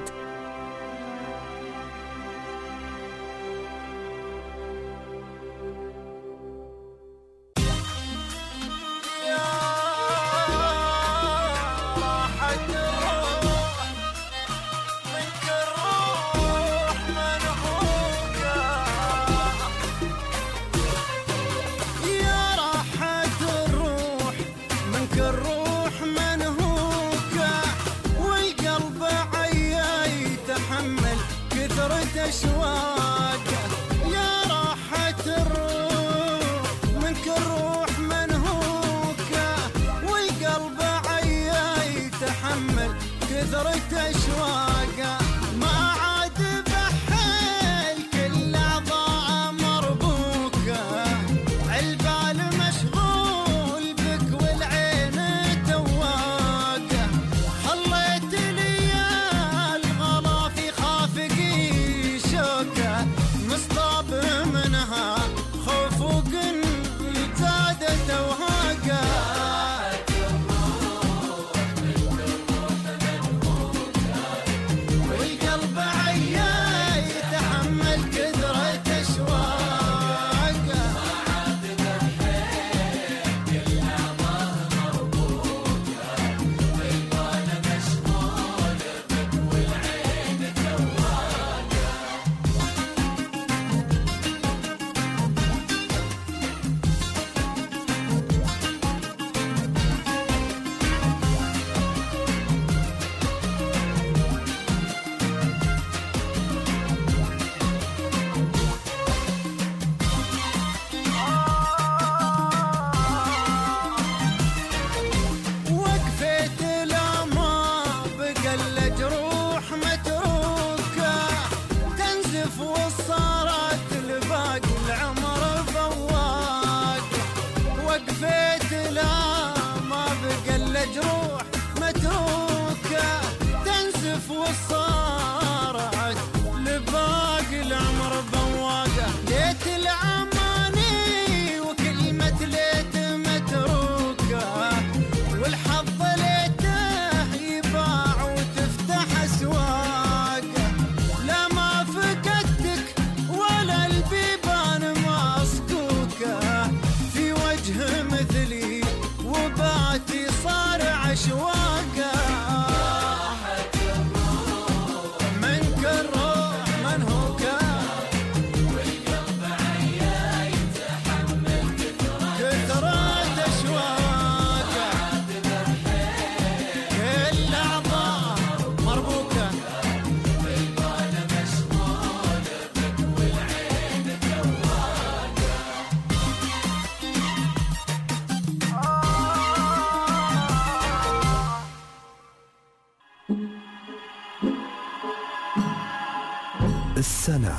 السنة.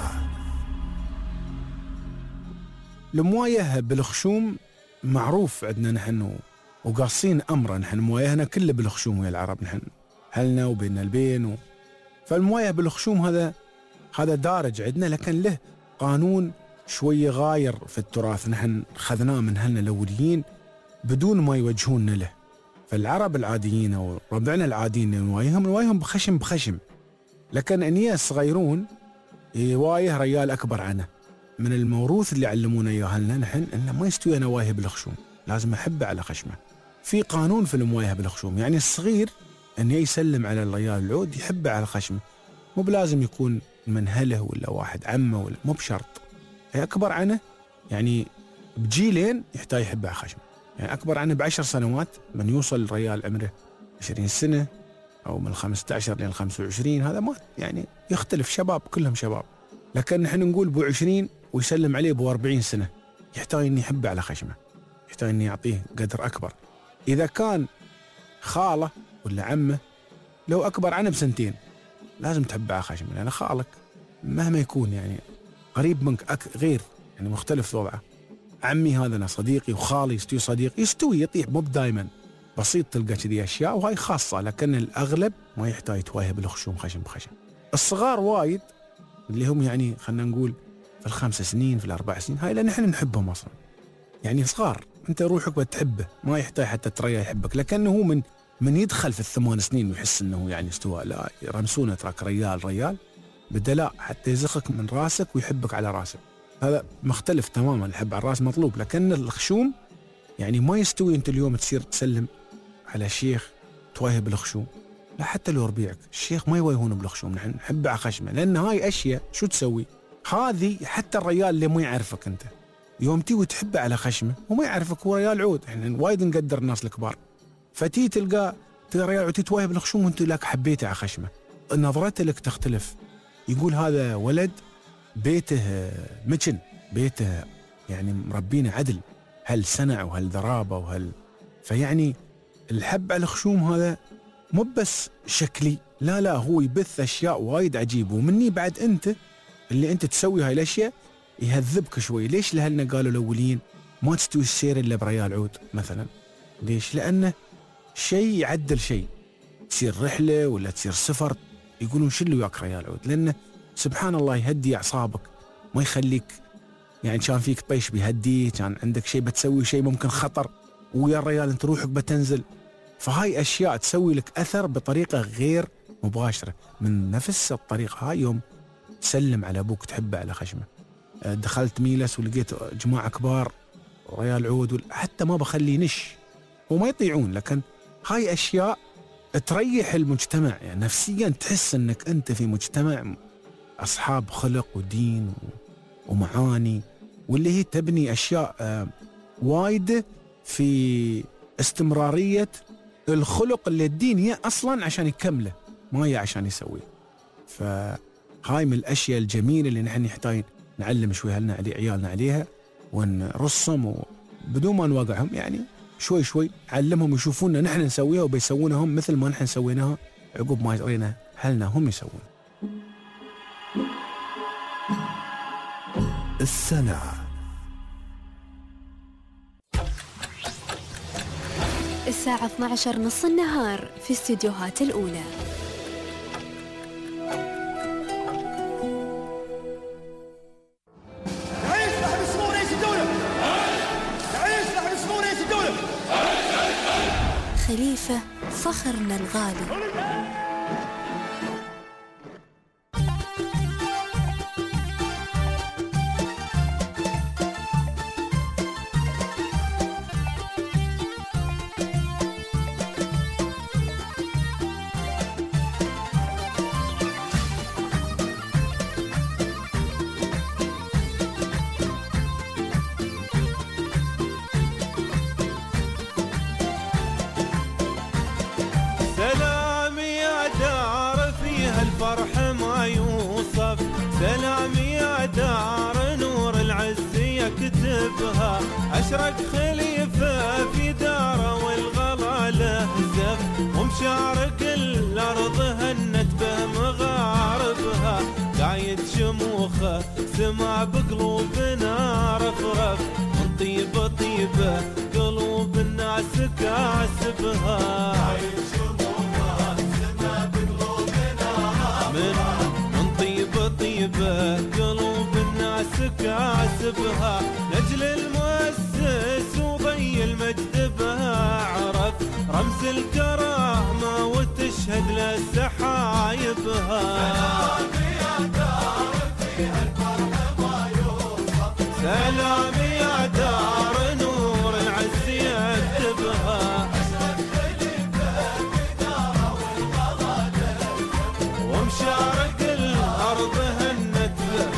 الموايه بالخشوم معروف عندنا نحن وقاصين أمره، نحن موايهنا كله بالخشوم ويا العرب، نحن هلنا وبيننا البين و... فالموايه بالخشوم هذا هذا دارج عندنا، لكن له قانون شوية غاير في التراث نحن خذناه من أهلنا الأوليين بدون ما يوجهون له. فالعرب العاديين أو ربعنا العاديين نوايهم نوايهم بخشم بخشم، لكن أنيا الصغيرون يوايه ريال أكبر عنه. من الموروث اللي علمونا إياه أهلنا نحن إنه ما يستوي أنا وايه بالخشوم، لازم أحبه على خشمه. في قانون في الموايه بالخشوم، يعني الصغير أن يسلم على الريال العود يحبه على خشمه، مو بلازم يكون من أهله ولا واحد عمه ولا، مو بشرط. أكبر عنه يعني بجيلين يحتاج يحبه على خشمه، يعني أكبر عنه بعشر سنوات من يوصل الريال عمره عشرين سنة أو من خمسة عشر لين خمسة وعشرين، هذا ما يعني يختلف، شباب كلهم شباب. لكن نحن نقول بو عشرين ويسلم عليه بو أربعين سنة يحتاج أن يحبه على خشمه، يحتاج أن يعطيه قدر أكبر. إذا كان خاله ولا عمه لو أكبر عنه بسنتين لازم تحبه على خشمه، لأن خالك مهما يكون يعني قريب منك أك غير يعني مختلف وضعه. عمي هذا أنا صديقي وخالي يستوي صديق، يستوي يطيح مو دائما، بسيط تلقى كذي أشياء وهاي خاصة، لكن الأغلب ما يحتاج يتواهي بالخشوم خشم بخشم. الصغار وايد اللي هم يعني خلنا نقول في الخمس سنين في الأربع سنين هاي لأن نحن نحبهم أصلا، يعني صغار أنت روحك بتحبه ما يحتاج حتى تريا يحبك، لكنه هو من من يدخل في الثمان سنين ويحس أنه يعني استوى لا يرمسونه تراك ريال ريال بدلا حتى يزخك من راسك ويحبك على راسك. هذا مختلف تماما، الحب على الراس مطلوب، لكن الخشوم يعني ما يستوي أنت اليوم تصير تسلم على شيخ تواهي بالخشوم، لا حتى لو ربيعك الشيخ ما يوايهونه بالخشوم، نحن نحبه على خشمه، لأن هاي أشياء شو تسوي هذه حتى الريال اللي ما يعرفك أنت يوم تيجي تحبه على خشمه وما يعرفك هو ريال عود. احنا وايد نقدر الناس الكبار، فتي تلقى تلقى ريال عود تتواهي بالخشوم وانت لك حبيته على خشمه، نظرته لك تختلف. يقول هذا ولد بيته مكن، بيته يعني مربينه عدل، هل سنع وهل ذرابه وهل، فيعني الحب على الخشوم هذا مو بس شكلي، لا لا هو يبث اشياء وايد عجيبه. ومني بعد انت اللي انت تسوي هاي الاشياء يهذبك شوي. ليش لهلنا قالوا الاولين ما تستوي السير الا بريال عود مثلا؟ ليش؟ لانه شيء يعدل شيء، تصير رحله ولا تصير سفر يقولون شلوا وياك ريال عود، لانه سبحان الله يهدي اعصابك ما يخليك يعني كان فيك طيش بيهديه، كان عندك شيء بتسوي شيء ممكن خطر ويا الريال انت روحك بتنزل. فهاي اشياء تسوي لك اثر بطريقه غير مباشره. من نفس الطريقه هاي يوم تسلم على ابوك تحبه على خشمه، دخلت ميلس ولقيت جماعه كبار ريال عود حتى ما بخلي نش وما يطيعون، لكن هاي اشياء تريح المجتمع، يعني نفسيا تحس انك انت في مجتمع اصحاب خلق ودين ومعاني، واللي هي تبني اشياء وايد في استمراريه الخلق اللي الدين هي اصلا عشان يكمله ما هي عشان يسويه. فهاي من الاشياء الجميله اللي نحن نحتاج نعلم شوي هلنا علي عيالنا عليها ونرصهم بدون ما نوقعهم، يعني شوي شوي علمهم يشوفونا نحن نسويها وبيسوونها هم مثل ما نحن سويناها عقب ما يرينا هلنا هم يسوون. السنة الساعة اثني عشر نص النهار في استديوهات الأولى. تعيش نحن اسمه رئيس الدولة، تعيش نحن اسمه رئيس الدولة. خليفة فخرنا الغالي. الفرح ما يوصف، سلام يا دار نور العز يكتبها، أشرق خليفة في داره والغلا له زف، ومشارق الأرض هنت به مغاربها، قايد شموخه سما بقلوبنا رفرف، من طيبة طيبة قلوب الناس كاسبها. من من طيبة طيبة حاسبها، نجل المؤسس وضي المجد بها، عرف رمز الكرامة وتشهد للسحايبها. سلام يا دار فيها الفرح ما يوصف، سلام يا دار نور العز يكتبها، أشرف خليفة بداره والغلا ومشارق الأرض هنت له.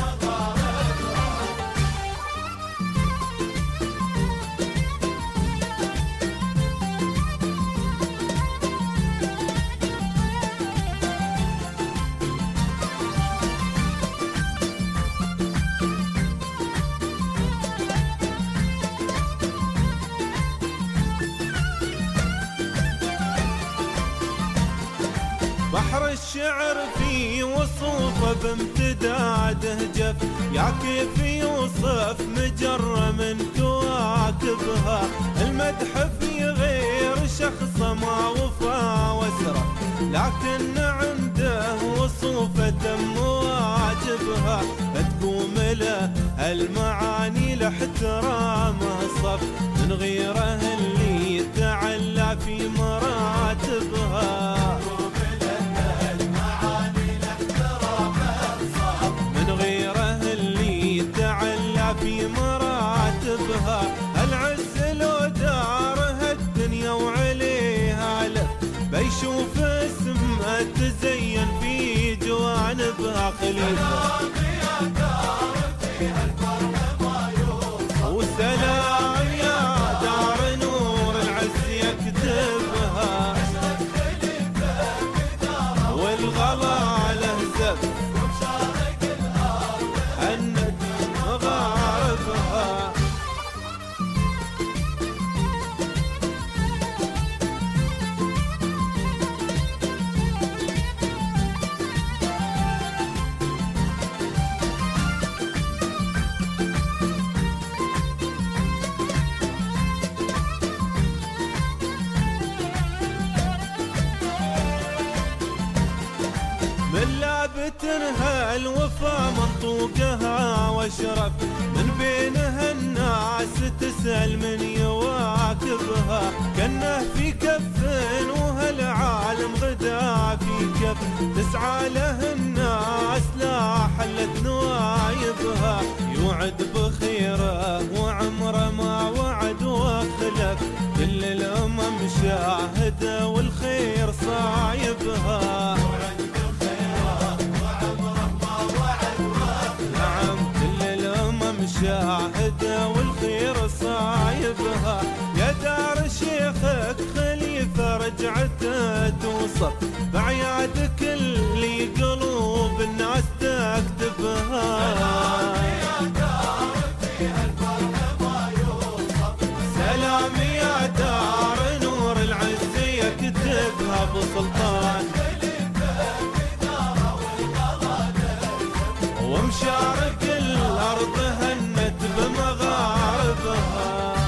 بحر الشعر في وصوفه بامتداده جف، يا كيف يوصف مجرة من كواكبها، المدح في غير شخصه ما وفى وسره، لكن عنده وصوفه تم واجبها، تقوم له المعاني لاحترامه صف، من غيره اللي تعلى في مراتبها. في مراتبها العز لو دارها الدنيا وعليها لف، بيشوف اسمها تزين في جوانبها. خليفة يا دار فيها الفرح ما يوصف، وسلام يا دار نور العز يكتبها، أشرف خليفة بداره والغلا له زف، ومشارق الأرض هنت مغاربها. من لابتنها الوفا منطوقها واشرف، من بينها الناس تسأل من يواكبها، كنه في كف وهالعالم غدا في كف، تسعى له الناس لا حلت نوايبها، يوعد بخيره وعمره ما وعد وخلف، كل الأمم شاهده والخير صايبها. شاهده والخير صايبها، يا دار شيخك خليفة رجعته توصف، بعيادك اللي قلوب الناس تكتبها. سلام يا دار فيها الفرح ما يوصف، سلام يا دار نور العز يكتبها بسلطان، ومشارق الأرض هنت بمغاربها.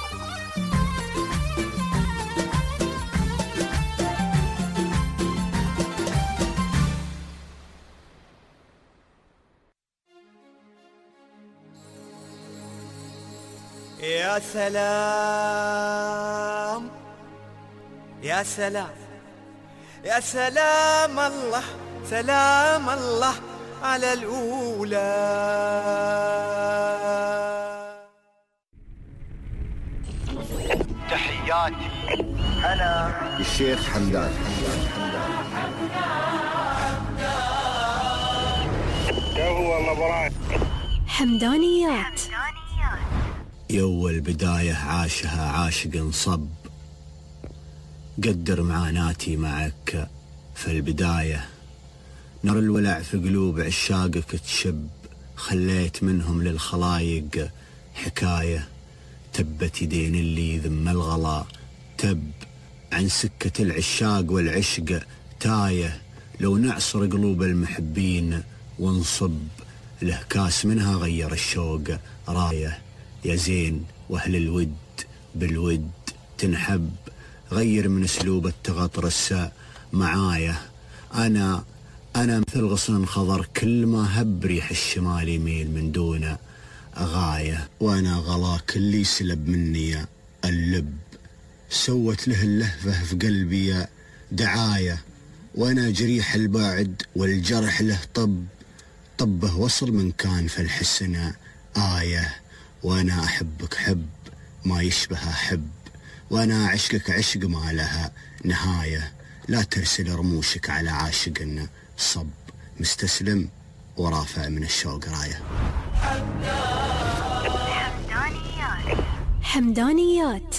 يا سلام يا سلام يا سلام الله، سلام الله على الأولى. تحياتي أنا الشيخ حمدان. هو مبروك حمدانيات. يو البداية عاشها عاشق صب، قدر معاناتي معك في البداية، نر الولع في قلوب عشاقك تشب، خليت منهم للخلايق حكاية، تبت يدين اللي ذم الغلا، تب عن سكة العشاق والعشق تايه، لو نعصر قلوب المحبين ونصب له كاس منها غير الشوق رايه، يا زين واهل الود بالود تنحب، غير من اسلوب التغطرس معايا، انا انا مثل غصن خضر كل ما هب ريح الشمال يميل من دونه، غاية، وأنا غلاك اللي سلب مني اللب، سوت له اللهفة في قلبي دعاية، وأنا جريح الباعد والجرح له طب، طبه وصل من كان في الحسن آية، وأنا أحبك حب ما يشبه حب، وأنا أعشقك عشق ما لها نهاية، لا ترسل رموشك على عاشق صب، مستسلم ورافع من الشوق راية. حمدانيات حمدانيات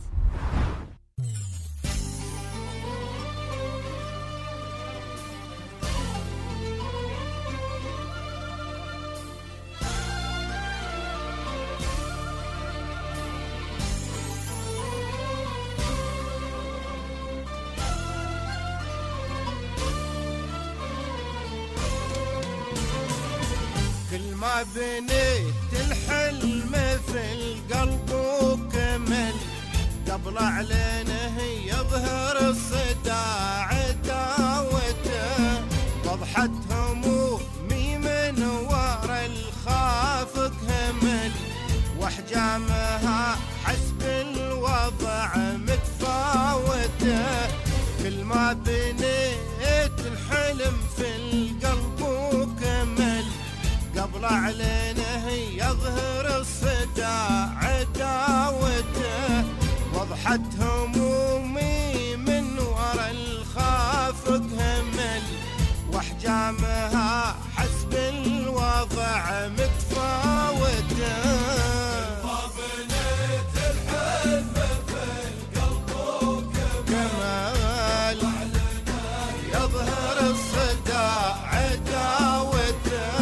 ما بنيت الحلم في القلب وكمل، قبل علينا يظهر الصداع داوته، وضحت همومي من ورا الخافق همل، واحجامها حسب الوضع متفاوته، كل ما بنيت الحلم في القلب وكمل، قبل علينا يظهر الصداع داوته، وضحت همومي من ورا الخافق همل، واحجامها حسب الوضع متفاوته. ما بنيت الحلم في القلب وكمل، يظهر الصداع داوته،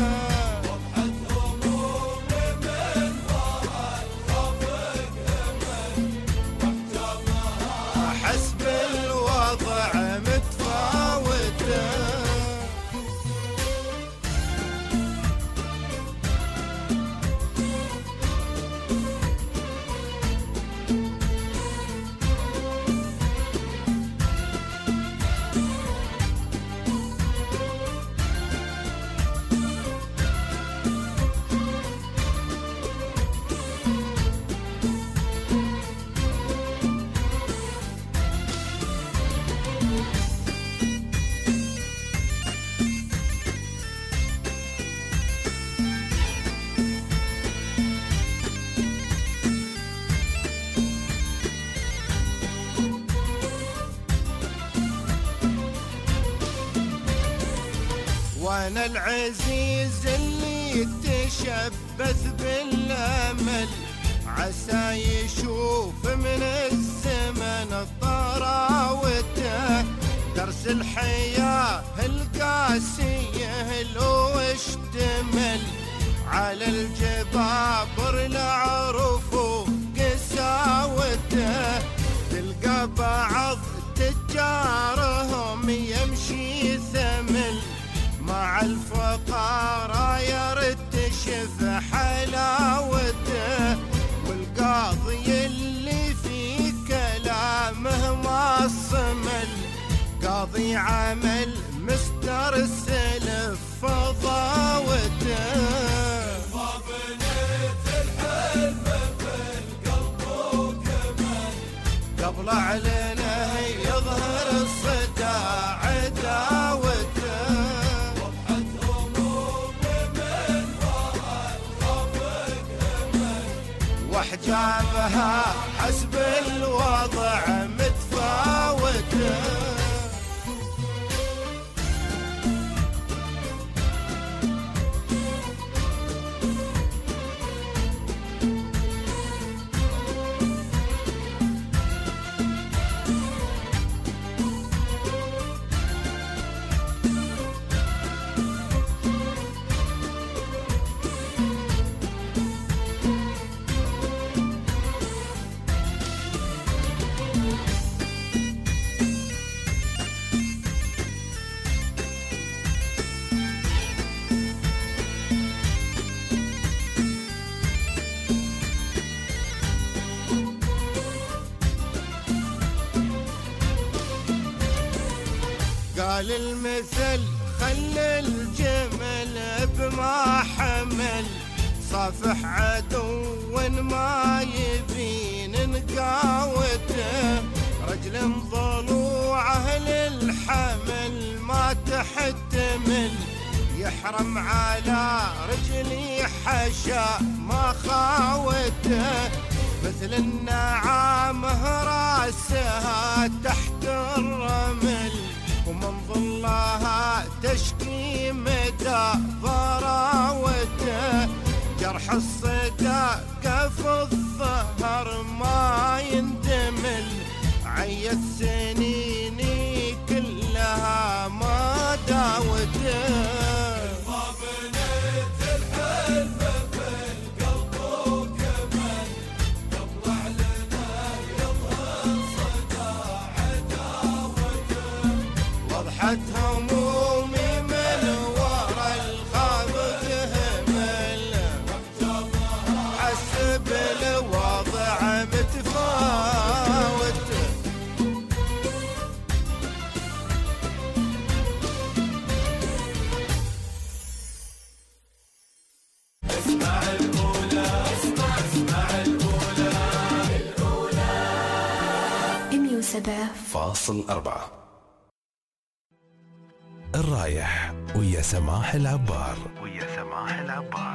وانا العزيز اللي تشبث بالامل، عسى يشوف من الزمن طراوته، درس الحياة القاسية لو اشتمل، على الجبابر لعرفوا قساوته، تلقى بعض تجارهم يمشي ثمل، مع الفقراء يرتشف حلاوته، والقاضي اللي في كلامه ما صمل، قاضي عمل مسترسل فضاوته. ما بنيت الحلم في القلب وكمل، قبل علينا يظهر الصداع داوته، واحجامها حسب الوضع متفاوته. قال المثل خل الجمل بما حمل، صافح عدو ما يبين نقاوته رجل ضلوعه للحمل ما تحتمل يحرم على رجلي حشا ما خاوته مثل النعامه راسها تحت الرمل ومن ظلها تشكي مدى ضراوته جرح الصداقة في الظهر ما يندمل عيت سنيني كلها ما داوته همومي من ورا الخابق همل حسب الوضع متفاوت اسمع الأولى اسمع اسمع الأولى الأولى مية وسبعة فاصل أربعة الرايح ويا سماح العبار ويا سماح العبار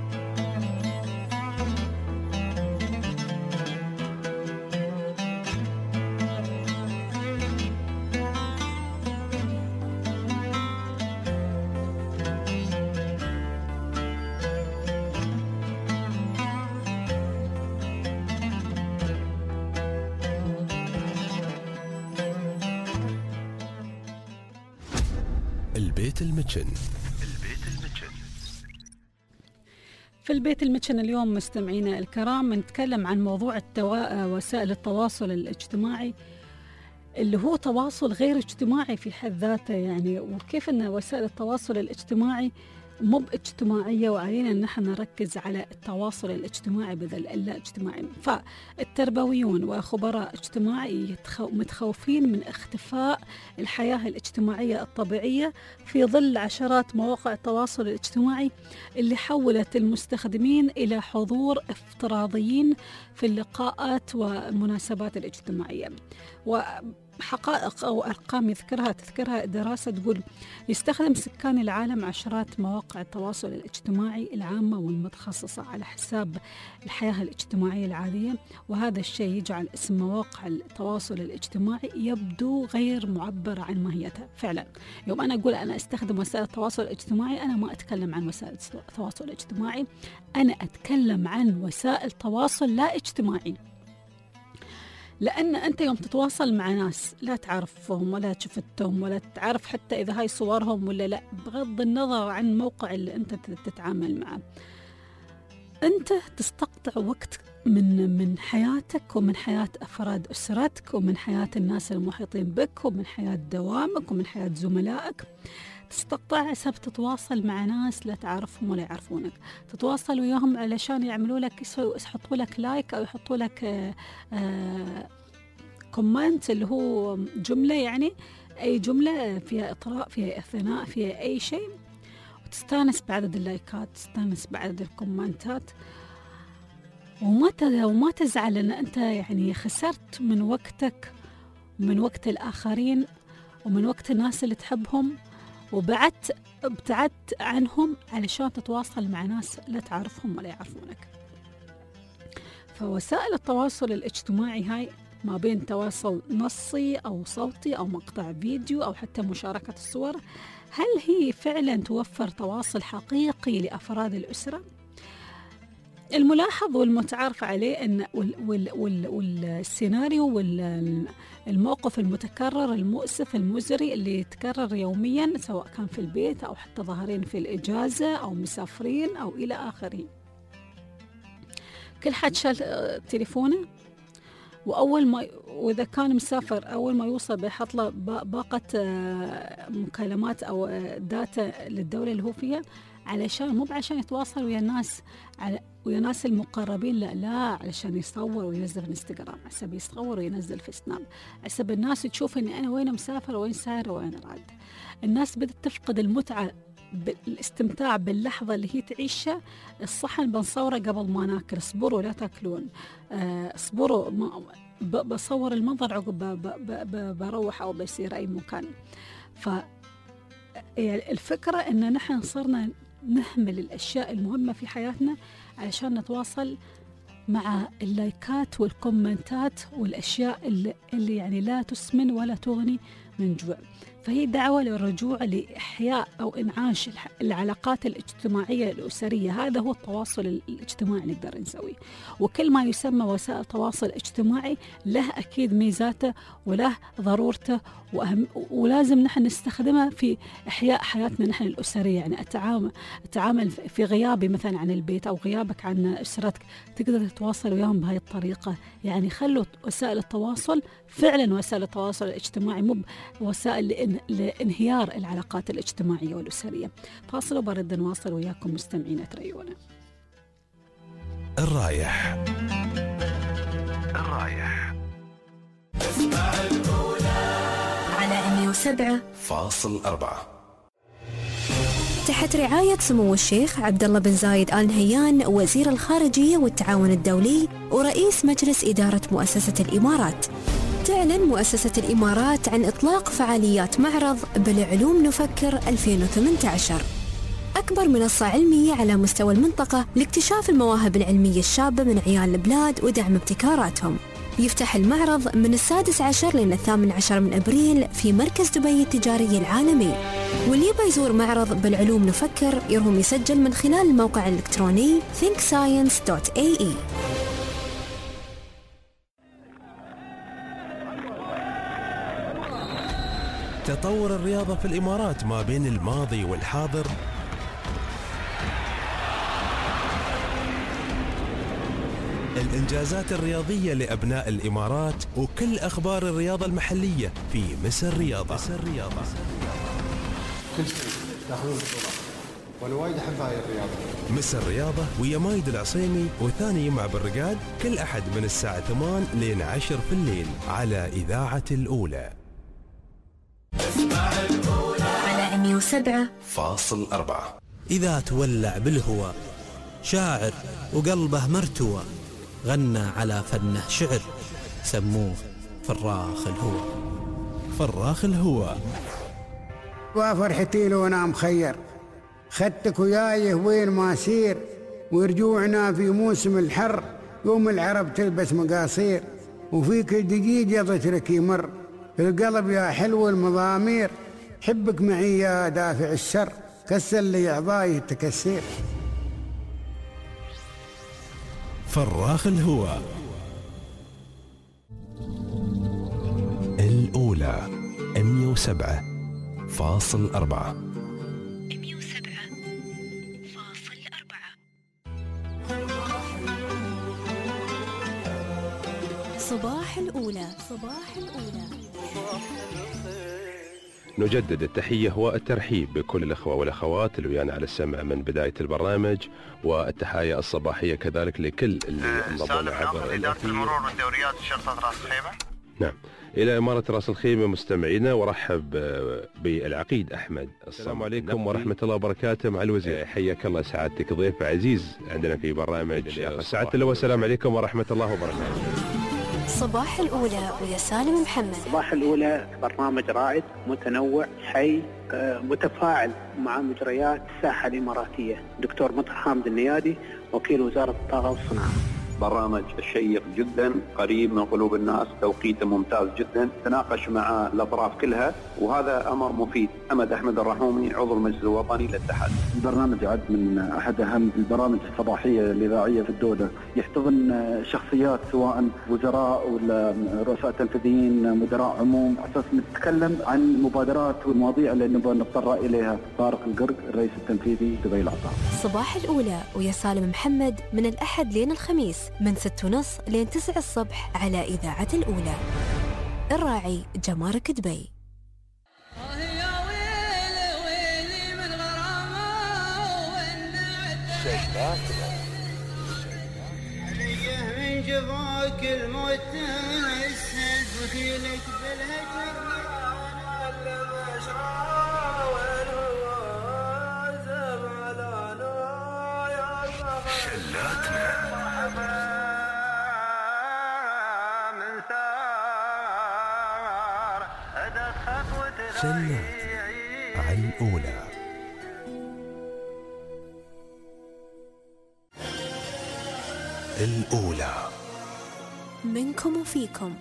البيت المتشن. البيت المتشن في البيت المتشن اليوم مستمعينا الكرام نتكلم عن موضوع التوا... وسائل التواصل الاجتماعي اللي هو تواصل غير اجتماعي في حد ذاته يعني وكيف أن وسائل التواصل الاجتماعي مو باجتماعية وعلينا أن نحن نركز على التواصل الاجتماعي بدل اللا اجتماعي. فالتربويون وخبراء اجتماعي متخوفين من اختفاء الحياة الاجتماعية الطبيعية في ظل عشرات مواقع التواصل الاجتماعي اللي حولت المستخدمين إلى حضور افتراضيين في اللقاءات والمناسبات الاجتماعية. و حقائق أو أرقام يذكرها تذكرها دراسة تقول يستخدم سكان العالم عشرات مواقع التواصل الاجتماعي العامة والمتخصصة على حساب الحياة الاجتماعية العادية وهذا الشيء يجعل اسم مواقع التواصل الاجتماعي يبدو غير معبر عن ماهيتها. فعلا يوم أنا أقول أنا أستخدم وسائل التواصل الاجتماعي أنا ما أتكلم عن وسائل التواصل الاجتماعي أنا أتكلم عن وسائل تواصل لا اجتماعي لأن أنت يوم تتواصل مع ناس لا تعرفهم ولا شفتهم ولا تعرف حتى إذا هاي صورهم ولا لا بغض النظر عن الموقع اللي أنت تتعامل معه أنت تستقطع وقت من من حياتك ومن حياة أفراد أسرتك ومن حياة الناس المحيطين بك ومن حياة دوامك ومن حياة زملائك تستقطع حسب تتواصل مع ناس لا تعرفهم ولا يعرفونك تتواصل وياهم علشان يعملوا لك يحطوا لك لايك أو يحطوا لك آآ آآ كومنت اللي هو جملة يعني أي جملة فيها إطراء فيها إثناء فيها أي شيء وتستانس بعدد اللايكات تستانس بعدد الكومنتات وما وما تزعل أن أنت يعني خسرت من وقتك ومن وقت الآخرين ومن وقت الناس اللي تحبهم وبعدت ابتعدت عنهم علشان تتواصل مع ناس لا تعرفهم ولا يعرفونك. فوسائل التواصل الاجتماعي هاي ما بين تواصل نصي أو صوتي أو مقطع فيديو أو حتى مشاركة الصور هل هي فعلا توفر تواصل حقيقي لأفراد الأسرة؟ الملاحظ والمتعارف عليه أن والسيناريو والموقف المتكرر المؤسف المزري اللي يتكرر يوميا سواء كان في البيت أو حتى ظاهرين في الإجازة أو مسافرين أو إلى آخره. كل حد شال تليفونه وأول ما وإذا كان مسافر أول ما يوصل بيحط له باقة مكالمات أو داتا للدولة اللي هو فيها علشان مو عشان يتواصل ويا الناس على ويا ناس المقربين لا لا علشان يصور وينزل في انستغرام حسب يصور وينزل في سناب حسب الناس تشوف إني أنا وين مسافر وين ساير وين راد. الناس بدأت تفقد المتعة بالاستمتاع باللحظة اللي هي تعيشها. الصحن بنصوره قبل ما ناكل، اصبروا لا تاكلون، اصبروا بصور المنظر عقب بروح أو بيصير أي مكان. فالفكرة إن نحن صرنا نهمل الأشياء المهمة في حياتنا علشان نتواصل مع اللايكات والكومنتات والأشياء اللي, اللي يعني لا تسمن ولا تغني من جوع. فهي دعوة للرجوع لإحياء أو إنعاش العلاقات الاجتماعية الأسرية. هذا هو التواصل الاجتماعي نقدر نسويه. وكل ما يسمى وسائل تواصل اجتماعي له أكيد ميزاته وله ضرورته، وأهم ولازم نحن نستخدمها في إحياء حياتنا نحن الأسرية. يعني التعامل التعامل في غيابي مثلا عن البيت أو غيابك عن أسرتك تقدر تتواصل وياهم بهاي الطريقة. يعني خلوا وسائل التواصل فعلا وسائل التواصل الاجتماعي مو وسائل لإن لانهيار العلاقات الاجتماعية والأسرية. فاصل وبرد نواصل وياكم مستمعين تريونا. الرايح الرايح اسمع الأولى على مية وسبعة فاصل أربعة. تحت رعاية سمو الشيخ عبد الله بن زايد آل نهيان وزير الخارجية والتعاون الدولي ورئيس مجلس إدارة مؤسسة الإمارات، تعلن مؤسسة الإمارات عن إطلاق فعاليات معرض بالعلوم نفكر ألفين وثمانية عشر، أكبر منصة علمية على مستوى المنطقة لاكتشاف المواهب العلمية الشابة من عيال البلاد ودعم ابتكاراتهم. يفتح المعرض من السادس عشر لين الثامن عشر من أبريل في مركز دبي التجاري العالمي، واللي بيزور معرض بالعلوم نفكر يروم يسجل من خلال الموقع الإلكتروني think science dot a e. تطور الرياضة في الإمارات ما بين الماضي والحاضر الإنجازات الرياضية لأبناء الإمارات وكل أخبار الرياضة المحلية في مصر رياضة. مصر رياضة كل شيء تاخذون بطولات وانا وايد احب هاي الرياضة. مصر رياضة ويا مايد العصيمي وثاني يوم بالرقاد كل أحد من الساعة ثمان لين عشر في الليل على إذاعة الأولى. اسمع الأولى على مية وسبعة فاصل أربعة. إذا تولع بالهوى شاعر وقلبه مرتوى، غنى على فنه شعر سموه فراخ الهوى. فراخ الهوى. وفرحتي لو انا مخير، خدتك وياي وين ما سير، ورجوعنا في موسم الحر يوم العرب تلبس مقاصير، وفيك دقيقة تترك يمر القلب يا حلو المضامير، حبك معي يا دافع الشر كسر لي أعضائي التكسير. فراخ الهوى. الأولى مية وسبعة فاصل أربعة. مية وسبعة فاصل أربعة. صباح الأولى. صباح الأولى. نجدد التحية والترحيب بكل الأخوة والأخوات اللي ويانا على السمع من بداية البرنامج، والتحايا الصباحية كذلك لكل اللي انضموا عبر إدارة المرور والدوريات شرطة رأس الخيمة. نعم، إلى إمارة رأس الخيمة مستمعينا، ورحب بالعقيد أحمد. السلام عليكم ورحمة الله وبركاته مع الوزير. حياك الله سعادتك، ضيف عزيز عندنا في برنامج سعادة الله. والسلام عليكم ورحمة الله وبركاته. صباح الأولى ويا سالم محمد. صباح الأولى برنامج رائد متنوع حي متفاعل مع مجريات الساحة الإماراتية. دكتور مطر حامد النيادي وكيل وزارة الطاقة والصناعة. برنامج شيق جدا، قريب من قلوب الناس، توقيته ممتاز جدا، تناقش مع الأطراف كلها، وهذا أمر مفيد. أحمد أحمد الرحومي عضو المجلس الوطني للاتحاد. البرنامج يعد من أحد أهم البرامج الصباحية الإذاعية في الدولة، يحتضن شخصيات سواء وزراء ولا رؤساء تنفيذيين مدراء عموم، أساس نتكلم عن مبادرات والمواضيع اللي نبغى نتطرق إليها. طارق القرق الرئيس التنفيذي دبي العطاء. صباح الأولى ويا سالم محمد من الأحد لين الخميس من ستة ونص لين تسعة الصبح على إذاعة الأولى. الراعي جمارك دبي. من جفاك الموت تنسد وكيلك بالهجر جنات عن أولى. الأولى منكم وفيكم.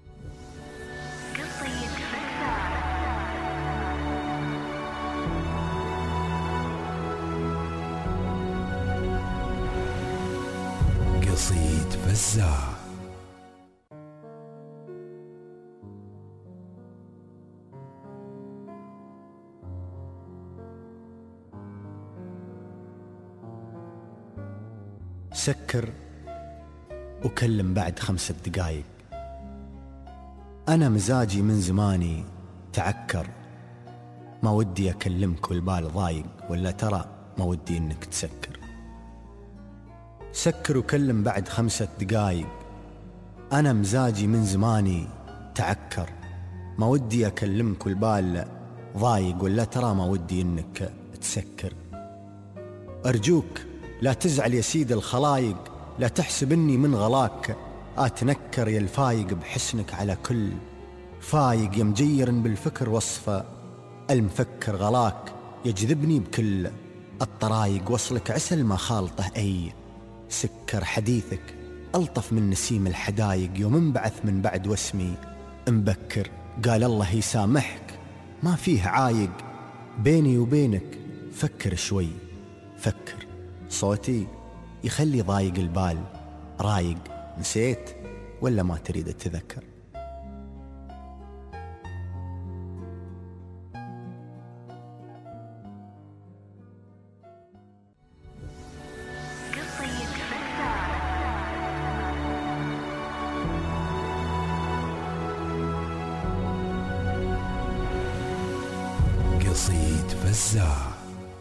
قصيد فزاع. سكر وكلم بعد خمسة دقايق. أنا مزاجي من زماني تعكر، ما ودي أكلمك والبال ضايق، ولا ترى ما ودي إنك تسكر. سكر وكلم بعد خمسة دقايق. أنا مزاجي من زماني تعكر، ما ودي أكلمك والبال ضايق، ولا ترى ما ودي إنك تسكر. أرجوك لا تزعل يا سيد الخلايق، لا تحسب إني من غلاك أتنكر يا الفايق بحسنك على كل فايق. يا مجير بالفكر وصفه المفكر غلاك، يجذبني بكل الطرايق. وصلك عسل ما خالطه أي سكر، حديثك ألطف من نسيم الحدايق. يوم انبعث من بعد واسمي مبكر، قال الله يسامحك ما فيه عايق. بيني وبينك فكر شوي فكر، صوتي يخلي ضايق البال رايق. نسيت ولا ما تريد تتذكر؟ قصيد فزاع.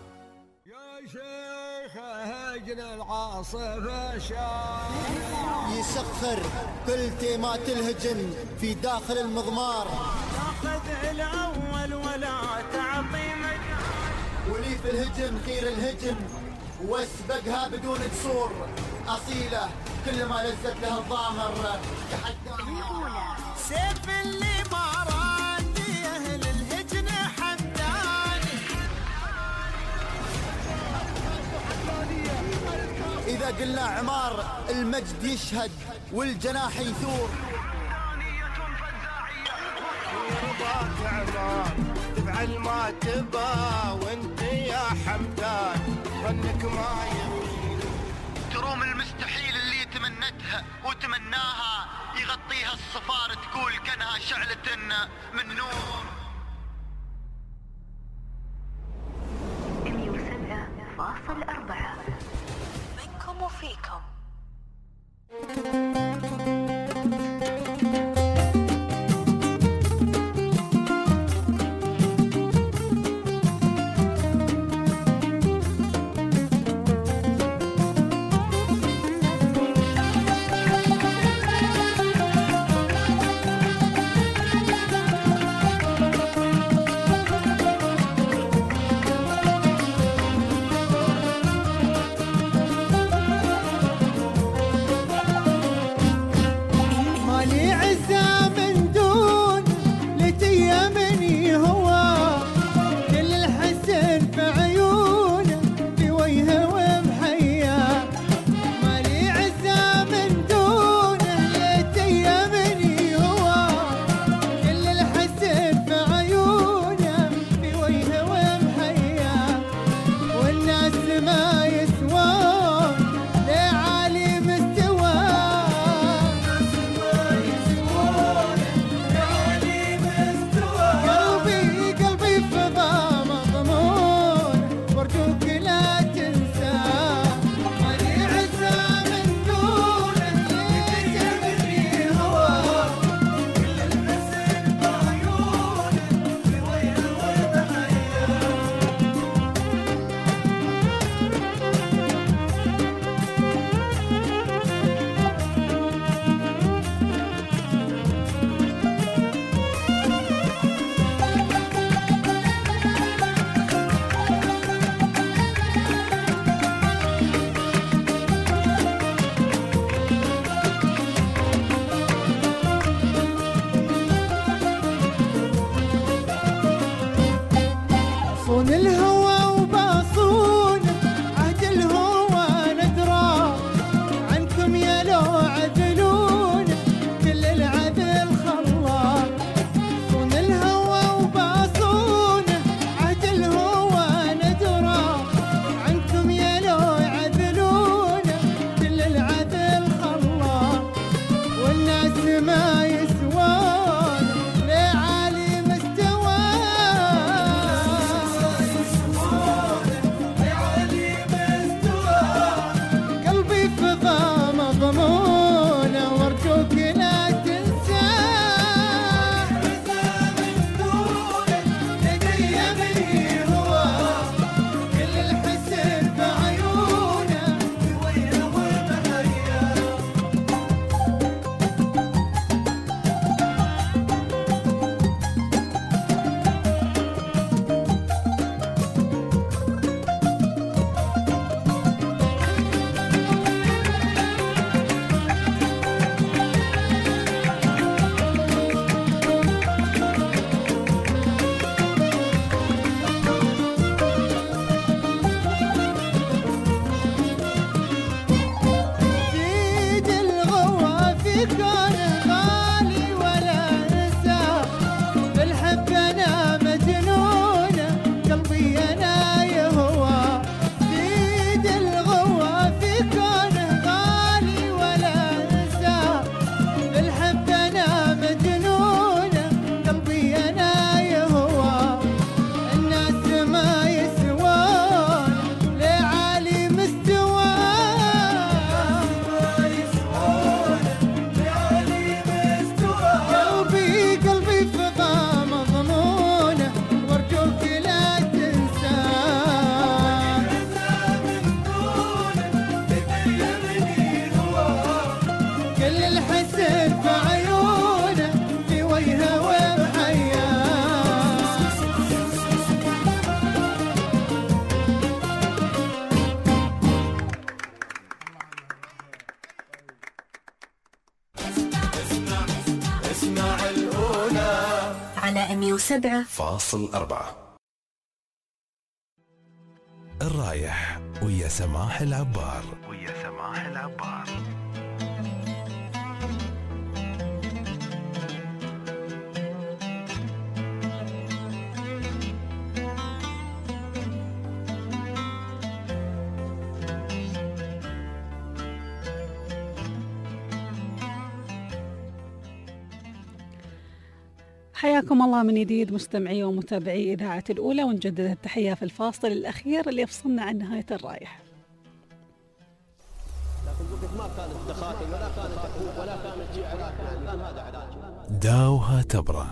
يسخر كل تيمات الهجم في داخل المضمار، تاخذ الاول ولا تعطي مجال، ولي في الهجم خير الهجم واسبقها بدون قصور. اصيله كل ما لزت لها الضامر تحداها. سيف اللي ما راني اهل الهجن حمداني. إذا قلنا عمار المجد يشهد والجناح يثور. يرضاك عمار تفعل ما تبا، وانت يا حمدان ظنك ما يغير. تروم المستحيل اللي تمنتها وتمناها، يغطيها الصفار تقول كانها شعلة من نور. مية وسبعة فاصل أربعة منكم وفيكم. وسبعة فاصل أربعة. الرايح ويا سماح العبار ويا سماح العبار. حياكم الله من جديد مستمعي ومتابعي إذاعة الأولى، ونجدد التحية في الفاصل الأخير اللي يفصلنا عن نهاية الرايح. ما كانت تخاطب ولا كانت تخوف ولا كانت تجي علاج، كان هذا علاج. داوها تبرة.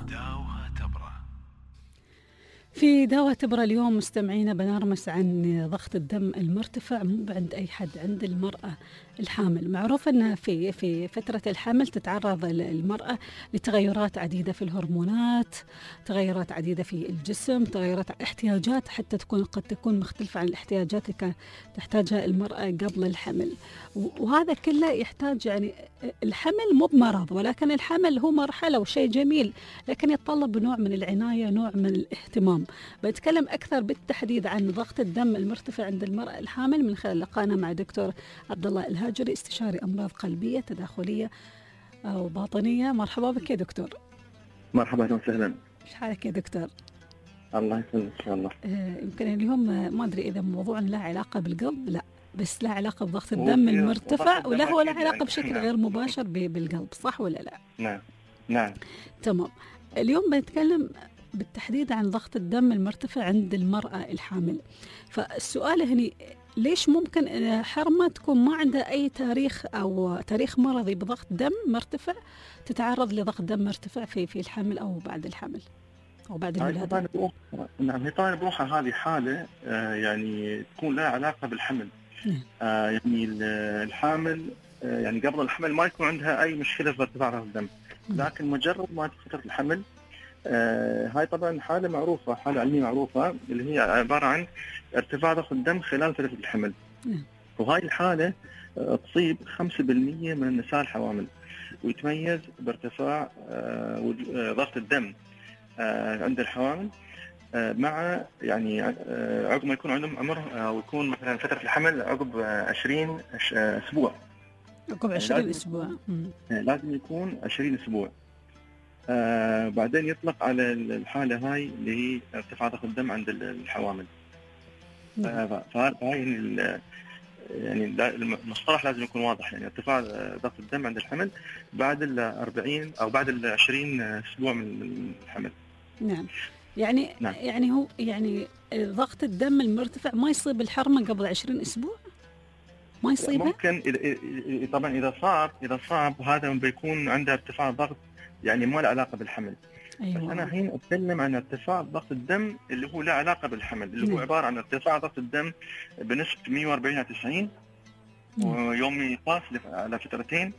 في داوها تبرة اليوم مستمعينا بنرمس عن ضغط الدم المرتفع مو عند أي حد، عند المرأة الحامل. معروف أن في في فترة الحمل تتعرض المرأة لتغيرات عديدة في الهرمونات، تغيرات عديدة في الجسم، تغيرات احتياجات حتى تكون قد تكون مختلفة عن الاحتياجات اللي كانت تحتاجها المرأة قبل الحمل. وهذا كله يحتاج، يعني الحمل مو بمرض، ولكن الحمل هو مرحلة وشيء جميل، لكن يتطلب نوع من العناية، نوع من الاهتمام. بتكلم أكثر بالتحديد عن ضغط الدم المرتفع عند المرأة الحامل من خلال لقاءنا مع دكتور عبد الله الهاجري، استشاري أمراض قلبية تداخلية وباطنية. مرحبا بك يا دكتور. مرحبا وسهلا. ايش حالك يا دكتور؟ الله يسلمك إن شاء الله. آه يمكن اليوم ما أدري إذا موضوع له علاقة بالقلب، لا بس له علاقة بضغط الدم المرتفع، ولا هو له علاقة بشكل نعم. غير مباشر بالقلب، صح ولا لا؟ نعم نعم تمام. اليوم بنتكلم بالتحديد عن ضغط الدم المرتفع عند المرأة الحامل. فالسؤال هنا، ليش ممكن حرمة تكون ما عندها أي تاريخ أو تاريخ مرضي بضغط دم مرتفع تتعرض لضغط دم مرتفع في في الحمل أو بعد الحمل أو بعد الولادة؟ نعم، هي طبعا بروحها هذه حالة آه يعني تكون لها علاقة بالحمل. آه يعني الحامل آه يعني قبل الحمل ما يكون عندها أي مشكلة في ارتفاع ضغط الدم، لكن مجرد ما فترة الحمل آه هاي طبعا حالة معروفة، حالة علمية معروفة، اللي هي عبارة عن ارتفاع ضغط الدم خلال فترة الحمل. نعم. وهاي الحالة آه تصيب خمسة بالمئة من النساء الحوامل، ويتميز بارتفاع آه ضغط الدم آه عند الحوامل آه مع يعني آه عقب ما يكون عندهم عمر آه ويكون مثلا فترة الحمل عقب عشرين آه أسبوع. عقب عشرين أسبوع. آه لازم يكون عشرين أسبوع. آه بعدين يطلق على الحالة هاي اللي هي ارتفاع ضغط الدم عند الحوامل. آه فهاي يعني المصطلح لازم يكون واضح، يعني ارتفاع ضغط الدم عند الحمل بعد ال أربعين أو بعد ال عشرين أسبوع من الحمل. نعم. يعني نعم. يعني هو يعني ضغط الدم المرتفع ما يصيب الحرمة قبل عشرين أسبوع؟ ما يصيبها؟ ممكن إذا طبعا إذا صعب إذا صعب هذا بيكون عنده ارتفاع ضغط يعني ما له علاقة بالحمل. أيوة. بس أنا الحين أتكلم عن ارتفاع ضغط الدم اللي هو له علاقة بالحمل، اللي هو عبارة عن ارتفاع ضغط الدم بنسبة مئة وأربعين على تسعين ويومي قاس على فترتين،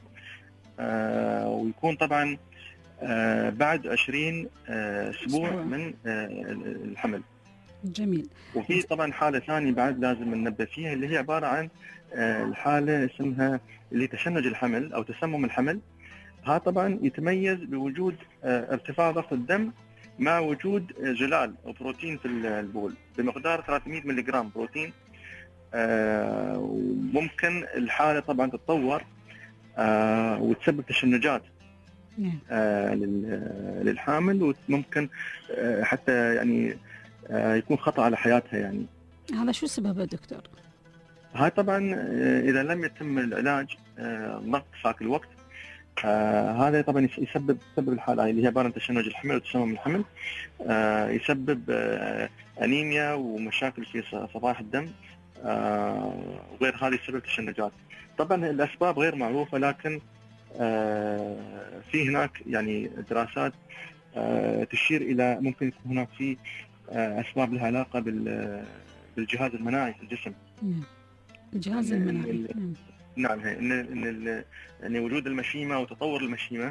آه ويكون طبعا آه بعد عشرين آه أسبوع من آه الحمل. جميل. وفي طبعا حالة ثانية بعد لازم ننبه فيها، اللي هي عبارة عن آه الحالة اسمها اللي تشنج الحمل أو تسمم الحمل. ها طبعا يتميز بوجود آه ارتفاع ضغط الدم مع وجود آه جلال أو بروتين في البول بمقدار ثلاثمئة ملغ بروتين. آه وممكن الحالة طبعا تتطور آه وتسبب تشنجات آه للحامل، وممكن آه حتى يعني آه يكون خطأ على حياتها. يعني هذا شو سببه دكتور؟ هاي طبعا آه إذا لم يتم العلاج آه ضغط ساك الوقت آه هذا طبعا يسبب يسبب الحالة اللي هي عبارة عن تشنج الحمل وتسمم الحمل، آه يسبب آه أنيميا ومشاكل في صفائح الدم آه وغير هذه يسبب تشنجات. طبعا الأسباب غير معروفة، لكن آه في هناك يعني دراسات آه تشير إلى ممكن يكون هناك في آه أسباب لها علاقة بالجهاز المناعي في الجسم. الجهاز المناعي. نعم، إن إن يعني وجود المشيمة وتطور المشيمة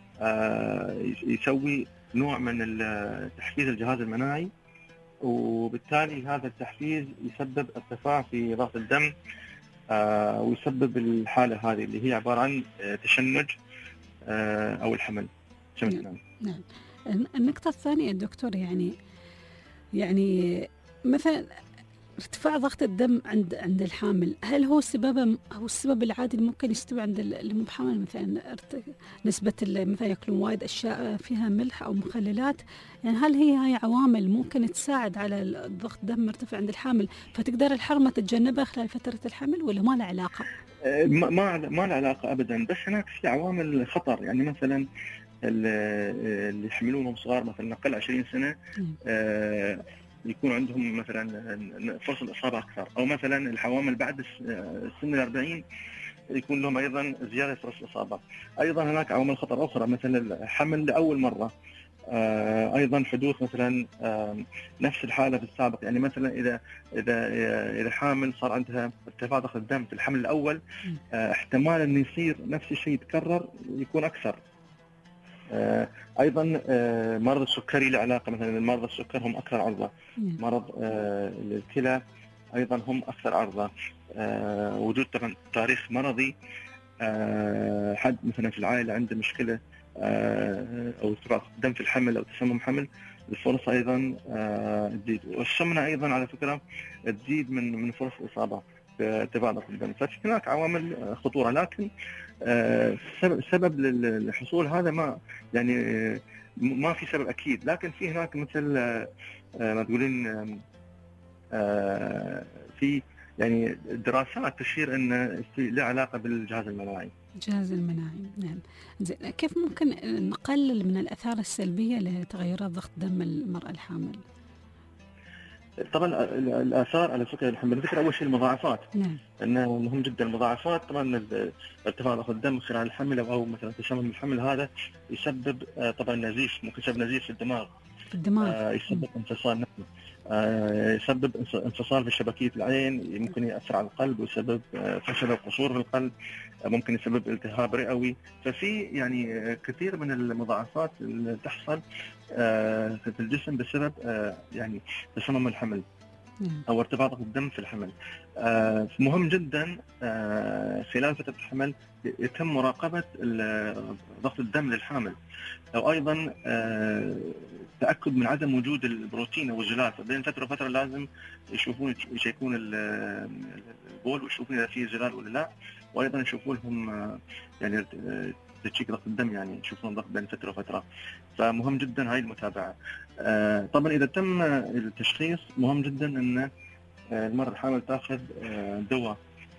آه يسوي نوع من تحفيز الجهاز المناعي، وبالتالي هذا التحفيز يسبب ارتفاع في ضغط الدم آه ويسبب الحالة هذه اللي هي عبارة عن تشنج آه أو الحمل. نعم. نعم. النقطة الثانية دكتور، يعني يعني مثلا ارتفاع ضغط الدم عند عند الحامل، هل هو سبب هو السبب العادي اللي ممكن يستوي عند اللي مو بحامل؟ مثلا نسبة مثلا ياكلون وايد اشياء فيها ملح او مخللات، يعني هل هي هاي عوامل ممكن تساعد على الضغط الدم مرتفع عند الحامل فتقدر الحرمة تتجنبها خلال فترة الحمل، ولا ما له علاقة؟ ما ما ما له علاقة ابدا، بس هناك في عوامل خطر. يعني مثلا اللي يحملونهم صغار مثلا اقل عشرين سنة آه يكون عندهم مثلا فرص الإصابة أكثر، أو مثلا الحوامل بعد السن الأربعين يكون لهم أيضا زيادة فرص الإصابة. أيضا هناك عوامل خطر أخرى مثلا الحمل لأول مرة، أيضا حدوث مثلا نفس الحالة في السابق. يعني مثلا إذا إذا إذا حامل صار عندها ارتفاع ضغط الدم في الحمل الأول، احتمال أن يصير نفس الشيء يتكرر يكون أكثر. آه ايضا آه مرض السكري له علاقه، مثلا مرضى السكر هم اكثر عرضه، مرض آه الكلى ايضا هم اكثر عرضه. آه وجود طبعا تاريخ مرضي، آه حد مثلا في العائله عنده مشكله آه او ارتفاع دم في الحمل او تسمم حمل، الفرصه ايضا آه تزيد. والسمنه ايضا على فكره تزيد من من فرص الاصابه بارتفاع ضغط الدم. ففي هناك عوامل خطوره، لكن سبب للحصول هذا ما يعني ما في سبب اكيد، لكن في هناك مثل ما تقولين في يعني دراسات تشير ان له علاقه بالجهاز المناعي. الجهاز المناعي، نعم. زين، كيف ممكن نقلل من الاثار السلبيه لتغيرات ضغط دم المراه الحامل؟ طبعا الاثار على فكره الحمل ذكر اول شيء المضاعفات. نعم. انه مهم جدا المضاعفات. طبعا ارتفاع ضغط الدم خلال الحمل او مثلا تسمم الحمل هذا يسبب طبعا نزيف، ممكن يسبب نزيف في الدماغ. في الدماغ. آه يسبب انفصال نفسي، آه يسبب انفصال في شبكيه العين، ممكن ياثر على القلب ويسبب فشل وقصور في القلب، آه ممكن يسبب التهاب رئوي. ففي يعني كثير من المضاعفات اللي تحصل آه في الجسم بسبب آه يعني تسمم الحمل او ارتفاع ضغط الدم في الحمل. آه مهم جدا آه خلال فتره الحمل يتم مراقبه ضغط الدم للحامل، او ايضا آه تاكد من عدم وجود البروتين او الجلال. بين فتره وفتره لازم يشوفون يشيكون البول ويشوفون اذا في جلال ولا لا، وايضا يشوفون لهم آه يعني تشيك ضغط الدم، يعني يشوفون ضغط بين فتره وفتره. فمهم جدا هاي المتابعه. آه طبعا اذا تم التشخيص مهم جدا ان المرأة الحامل تاخذ آه دواء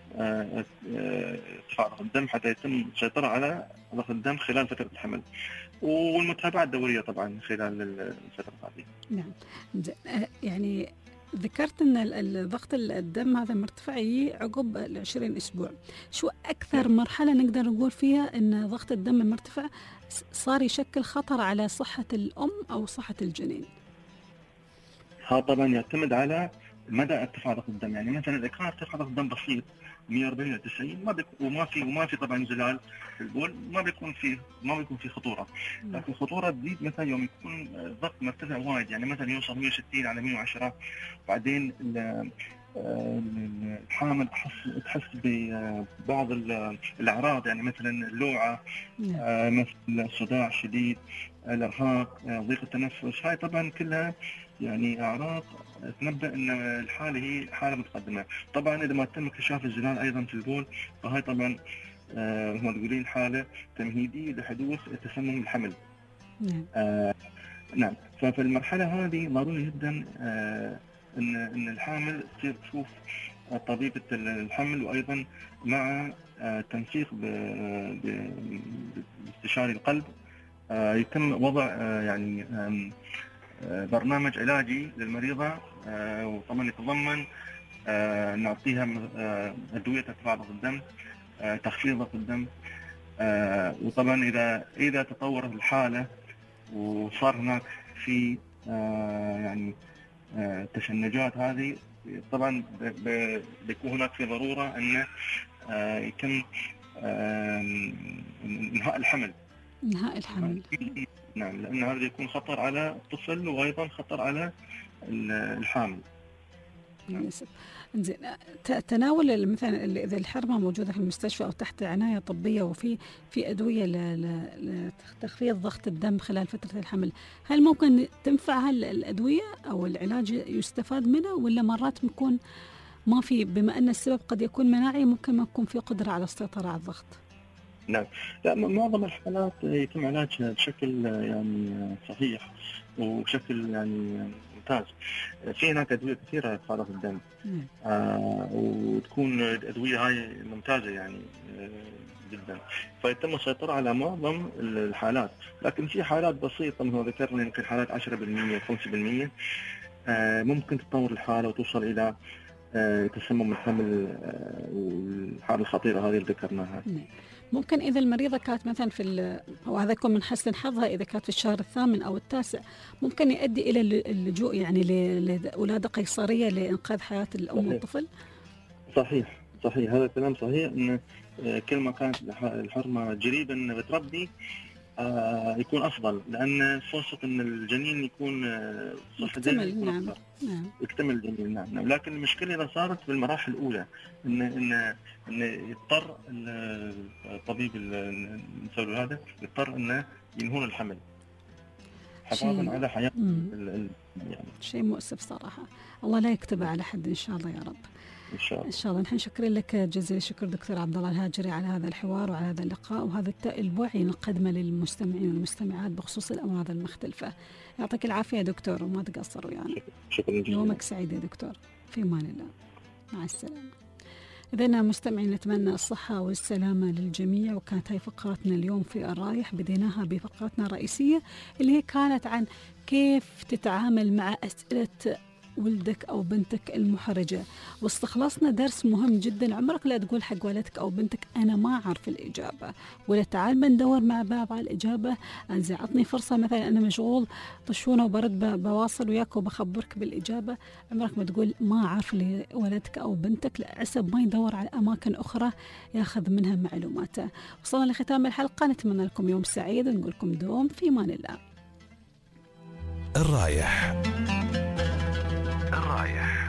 ارتفاع ضغط الدم حتى يتم السيطره على ضغط الدم خلال فتره الحمل، والمتابعه الدوريه طبعا خلال الفتره هذه. نعم. يعني ذكرت ان ضغط الدم هذا مرتفع عقب العشرين اسبوع، شو اكثر مرحله نقدر نقول فيها ان ضغط الدم المرتفع صار يشكل خطر على صحه الام او صحه الجنين؟ ها طبعا يعتمد على مدى ارتفاع ضغط الدم. يعني مثلا اذا كان ارتفاع ضغط الدم بسيط مئة وأربعين إلى تسعين ما بيكون وما في وما في طبعا زلال في البول، ما بيكون في ما بيكون في خطوره. لكن الخطوره تزيد مثلا يوم يكون الضغط مرتفع وايد، يعني مثلا يوصل مئة وستين على مئة وعشرة، بعدين الحامل تحس تحس ببعض الاعراض، يعني مثلا اللوعه، مثل الصداع الشديد، الارهاق، ضيق التنفس. هاي طبعا كلها يعني اعراض تنبأ ان الحاله هي حاله متقدمه. طبعا اذا ما تم اكتشاف الزلال ايضا في البول فهاي طبعا آه هم تقولين حاله تمهيديه لحدوث تسمم الحمل. نعم. آه نعم. ففي المرحله هذه ضروري جدا آه ان ان الحامل تصير تشوف طبيبه الحمل، وايضا مع آه تنسيق باستشاري القلب آه يتم وضع آه يعني آه برنامج علاجي للمريضة، وطبعا يتضمن نعطيها أدوية ارتفاع ضغط الدم، تخفيض ضغط الدم، وطبعا إذا إذا تطورت الحالة وصار هناك في يعني تشنجات هذه، طبعا بيكون هناك في ضرورة أن يتم إنهاء الحمل. إنهاء الحمل. نعم، لأن هذا يكون خطر على الطفل وأيضا خطر على الحامل. يناسب. إنزين تناول مثلا إذا الحرمة موجودة في المستشفى أو تحت عناية طبية وفي في أدوية لتخفيض ضغط الدم خلال فترة الحمل، هل ممكن تنفع الأدوية أو العلاج يستفاد منه، ولا مرات بيكون ما في، بما أن السبب قد يكون مناعي ممكن ما يكون في قدرة على السيطرة على الضغط؟ نعم، لا معظم الحالات يتم علاجها بشكل يعني صحيح وبشكل يعني ممتاز. في هناك أدوية كثيرة لإخفاض الدم آه وتكون الأدوية هاي ممتازة يعني آه جدا، فيتم السيطرة على معظم الحالات. لكن في حالات بسيطة مثل ما ذكرنا يمكن حالات عشرة بالمئة خمسة بالمئة آه ممكن تتطور الحالة وتوصل إلى آه تسمم الحمل آه والحالة الخطيرة هذه اللي ذكرناها. ممكن إذا المريضة كانت مثلا في، وهذا يكون من حسن حظها إذا كانت في الشهر الثامن أو التاسع، ممكن يؤدي إلى اللجوء يعني لولادة قيصرية لإنقاذ حياة الأم والطفل. صحيح صحيح، هذا الكلام صحيح. إن كل ما كانت الحرمة قريبا بتربي آه يكون أفضل، لأن فرصة إن الجنين يكون يكتمل. نعم نعم يكتمل الجنين. نعم نعم. لكن المشكلة إذا صارت في المراحل الأولى إن إن إن يضطر الطبيب المسؤول هذا يضطر إنه ينهون الحمل حفاظا على حياة يعني. شيء مؤسف صراحة، الله لا يكتبه على حد إن شاء الله يا رب. إن شاء الله. إن شاء الله. نحن شكرا لك جزيل الشكر دكتور عبد الله الهاجري على هذا الحوار وعلى هذا اللقاء وهذا الوعي نقدمه للمستمعين والمستمعات بخصوص الأمراض المختلفة. يعطيك العافية يا دكتور وما تقصروا يعني. شكرا جزيلا. يومك سعيد يا دكتور، في أمان الله، مع السلامة. إذن مستمعين نتمنى الصحة والسلامة للجميع، وكانت هاي فقرتنا اليوم في الرايح، بديناها بفقرتنا الرئيسية اللي هي كانت عن كيف تتعامل مع أسئلة ولدك أو بنتك المحرجة، واستخلصنا درس مهم جدا. عمرك لا تقول حق ولدك أو بنتك أنا ما أعرف الإجابة، ولا تعال بندور مع بعض على الإجابة، أنزل عطني فرصة مثلا أنا مشغول طشونة وبرد بواصل وياك وبخبرك بالإجابة. عمرك ما تقول ما أعرف لولدك أو بنتك، لعسب ما يدور على أماكن أخرى ياخذ منها معلوماته. وصلنا لختام الحلقة، نتمنى لكم يوم سعيد ونقول لكم دوم في أمان الله. الرايح الرايح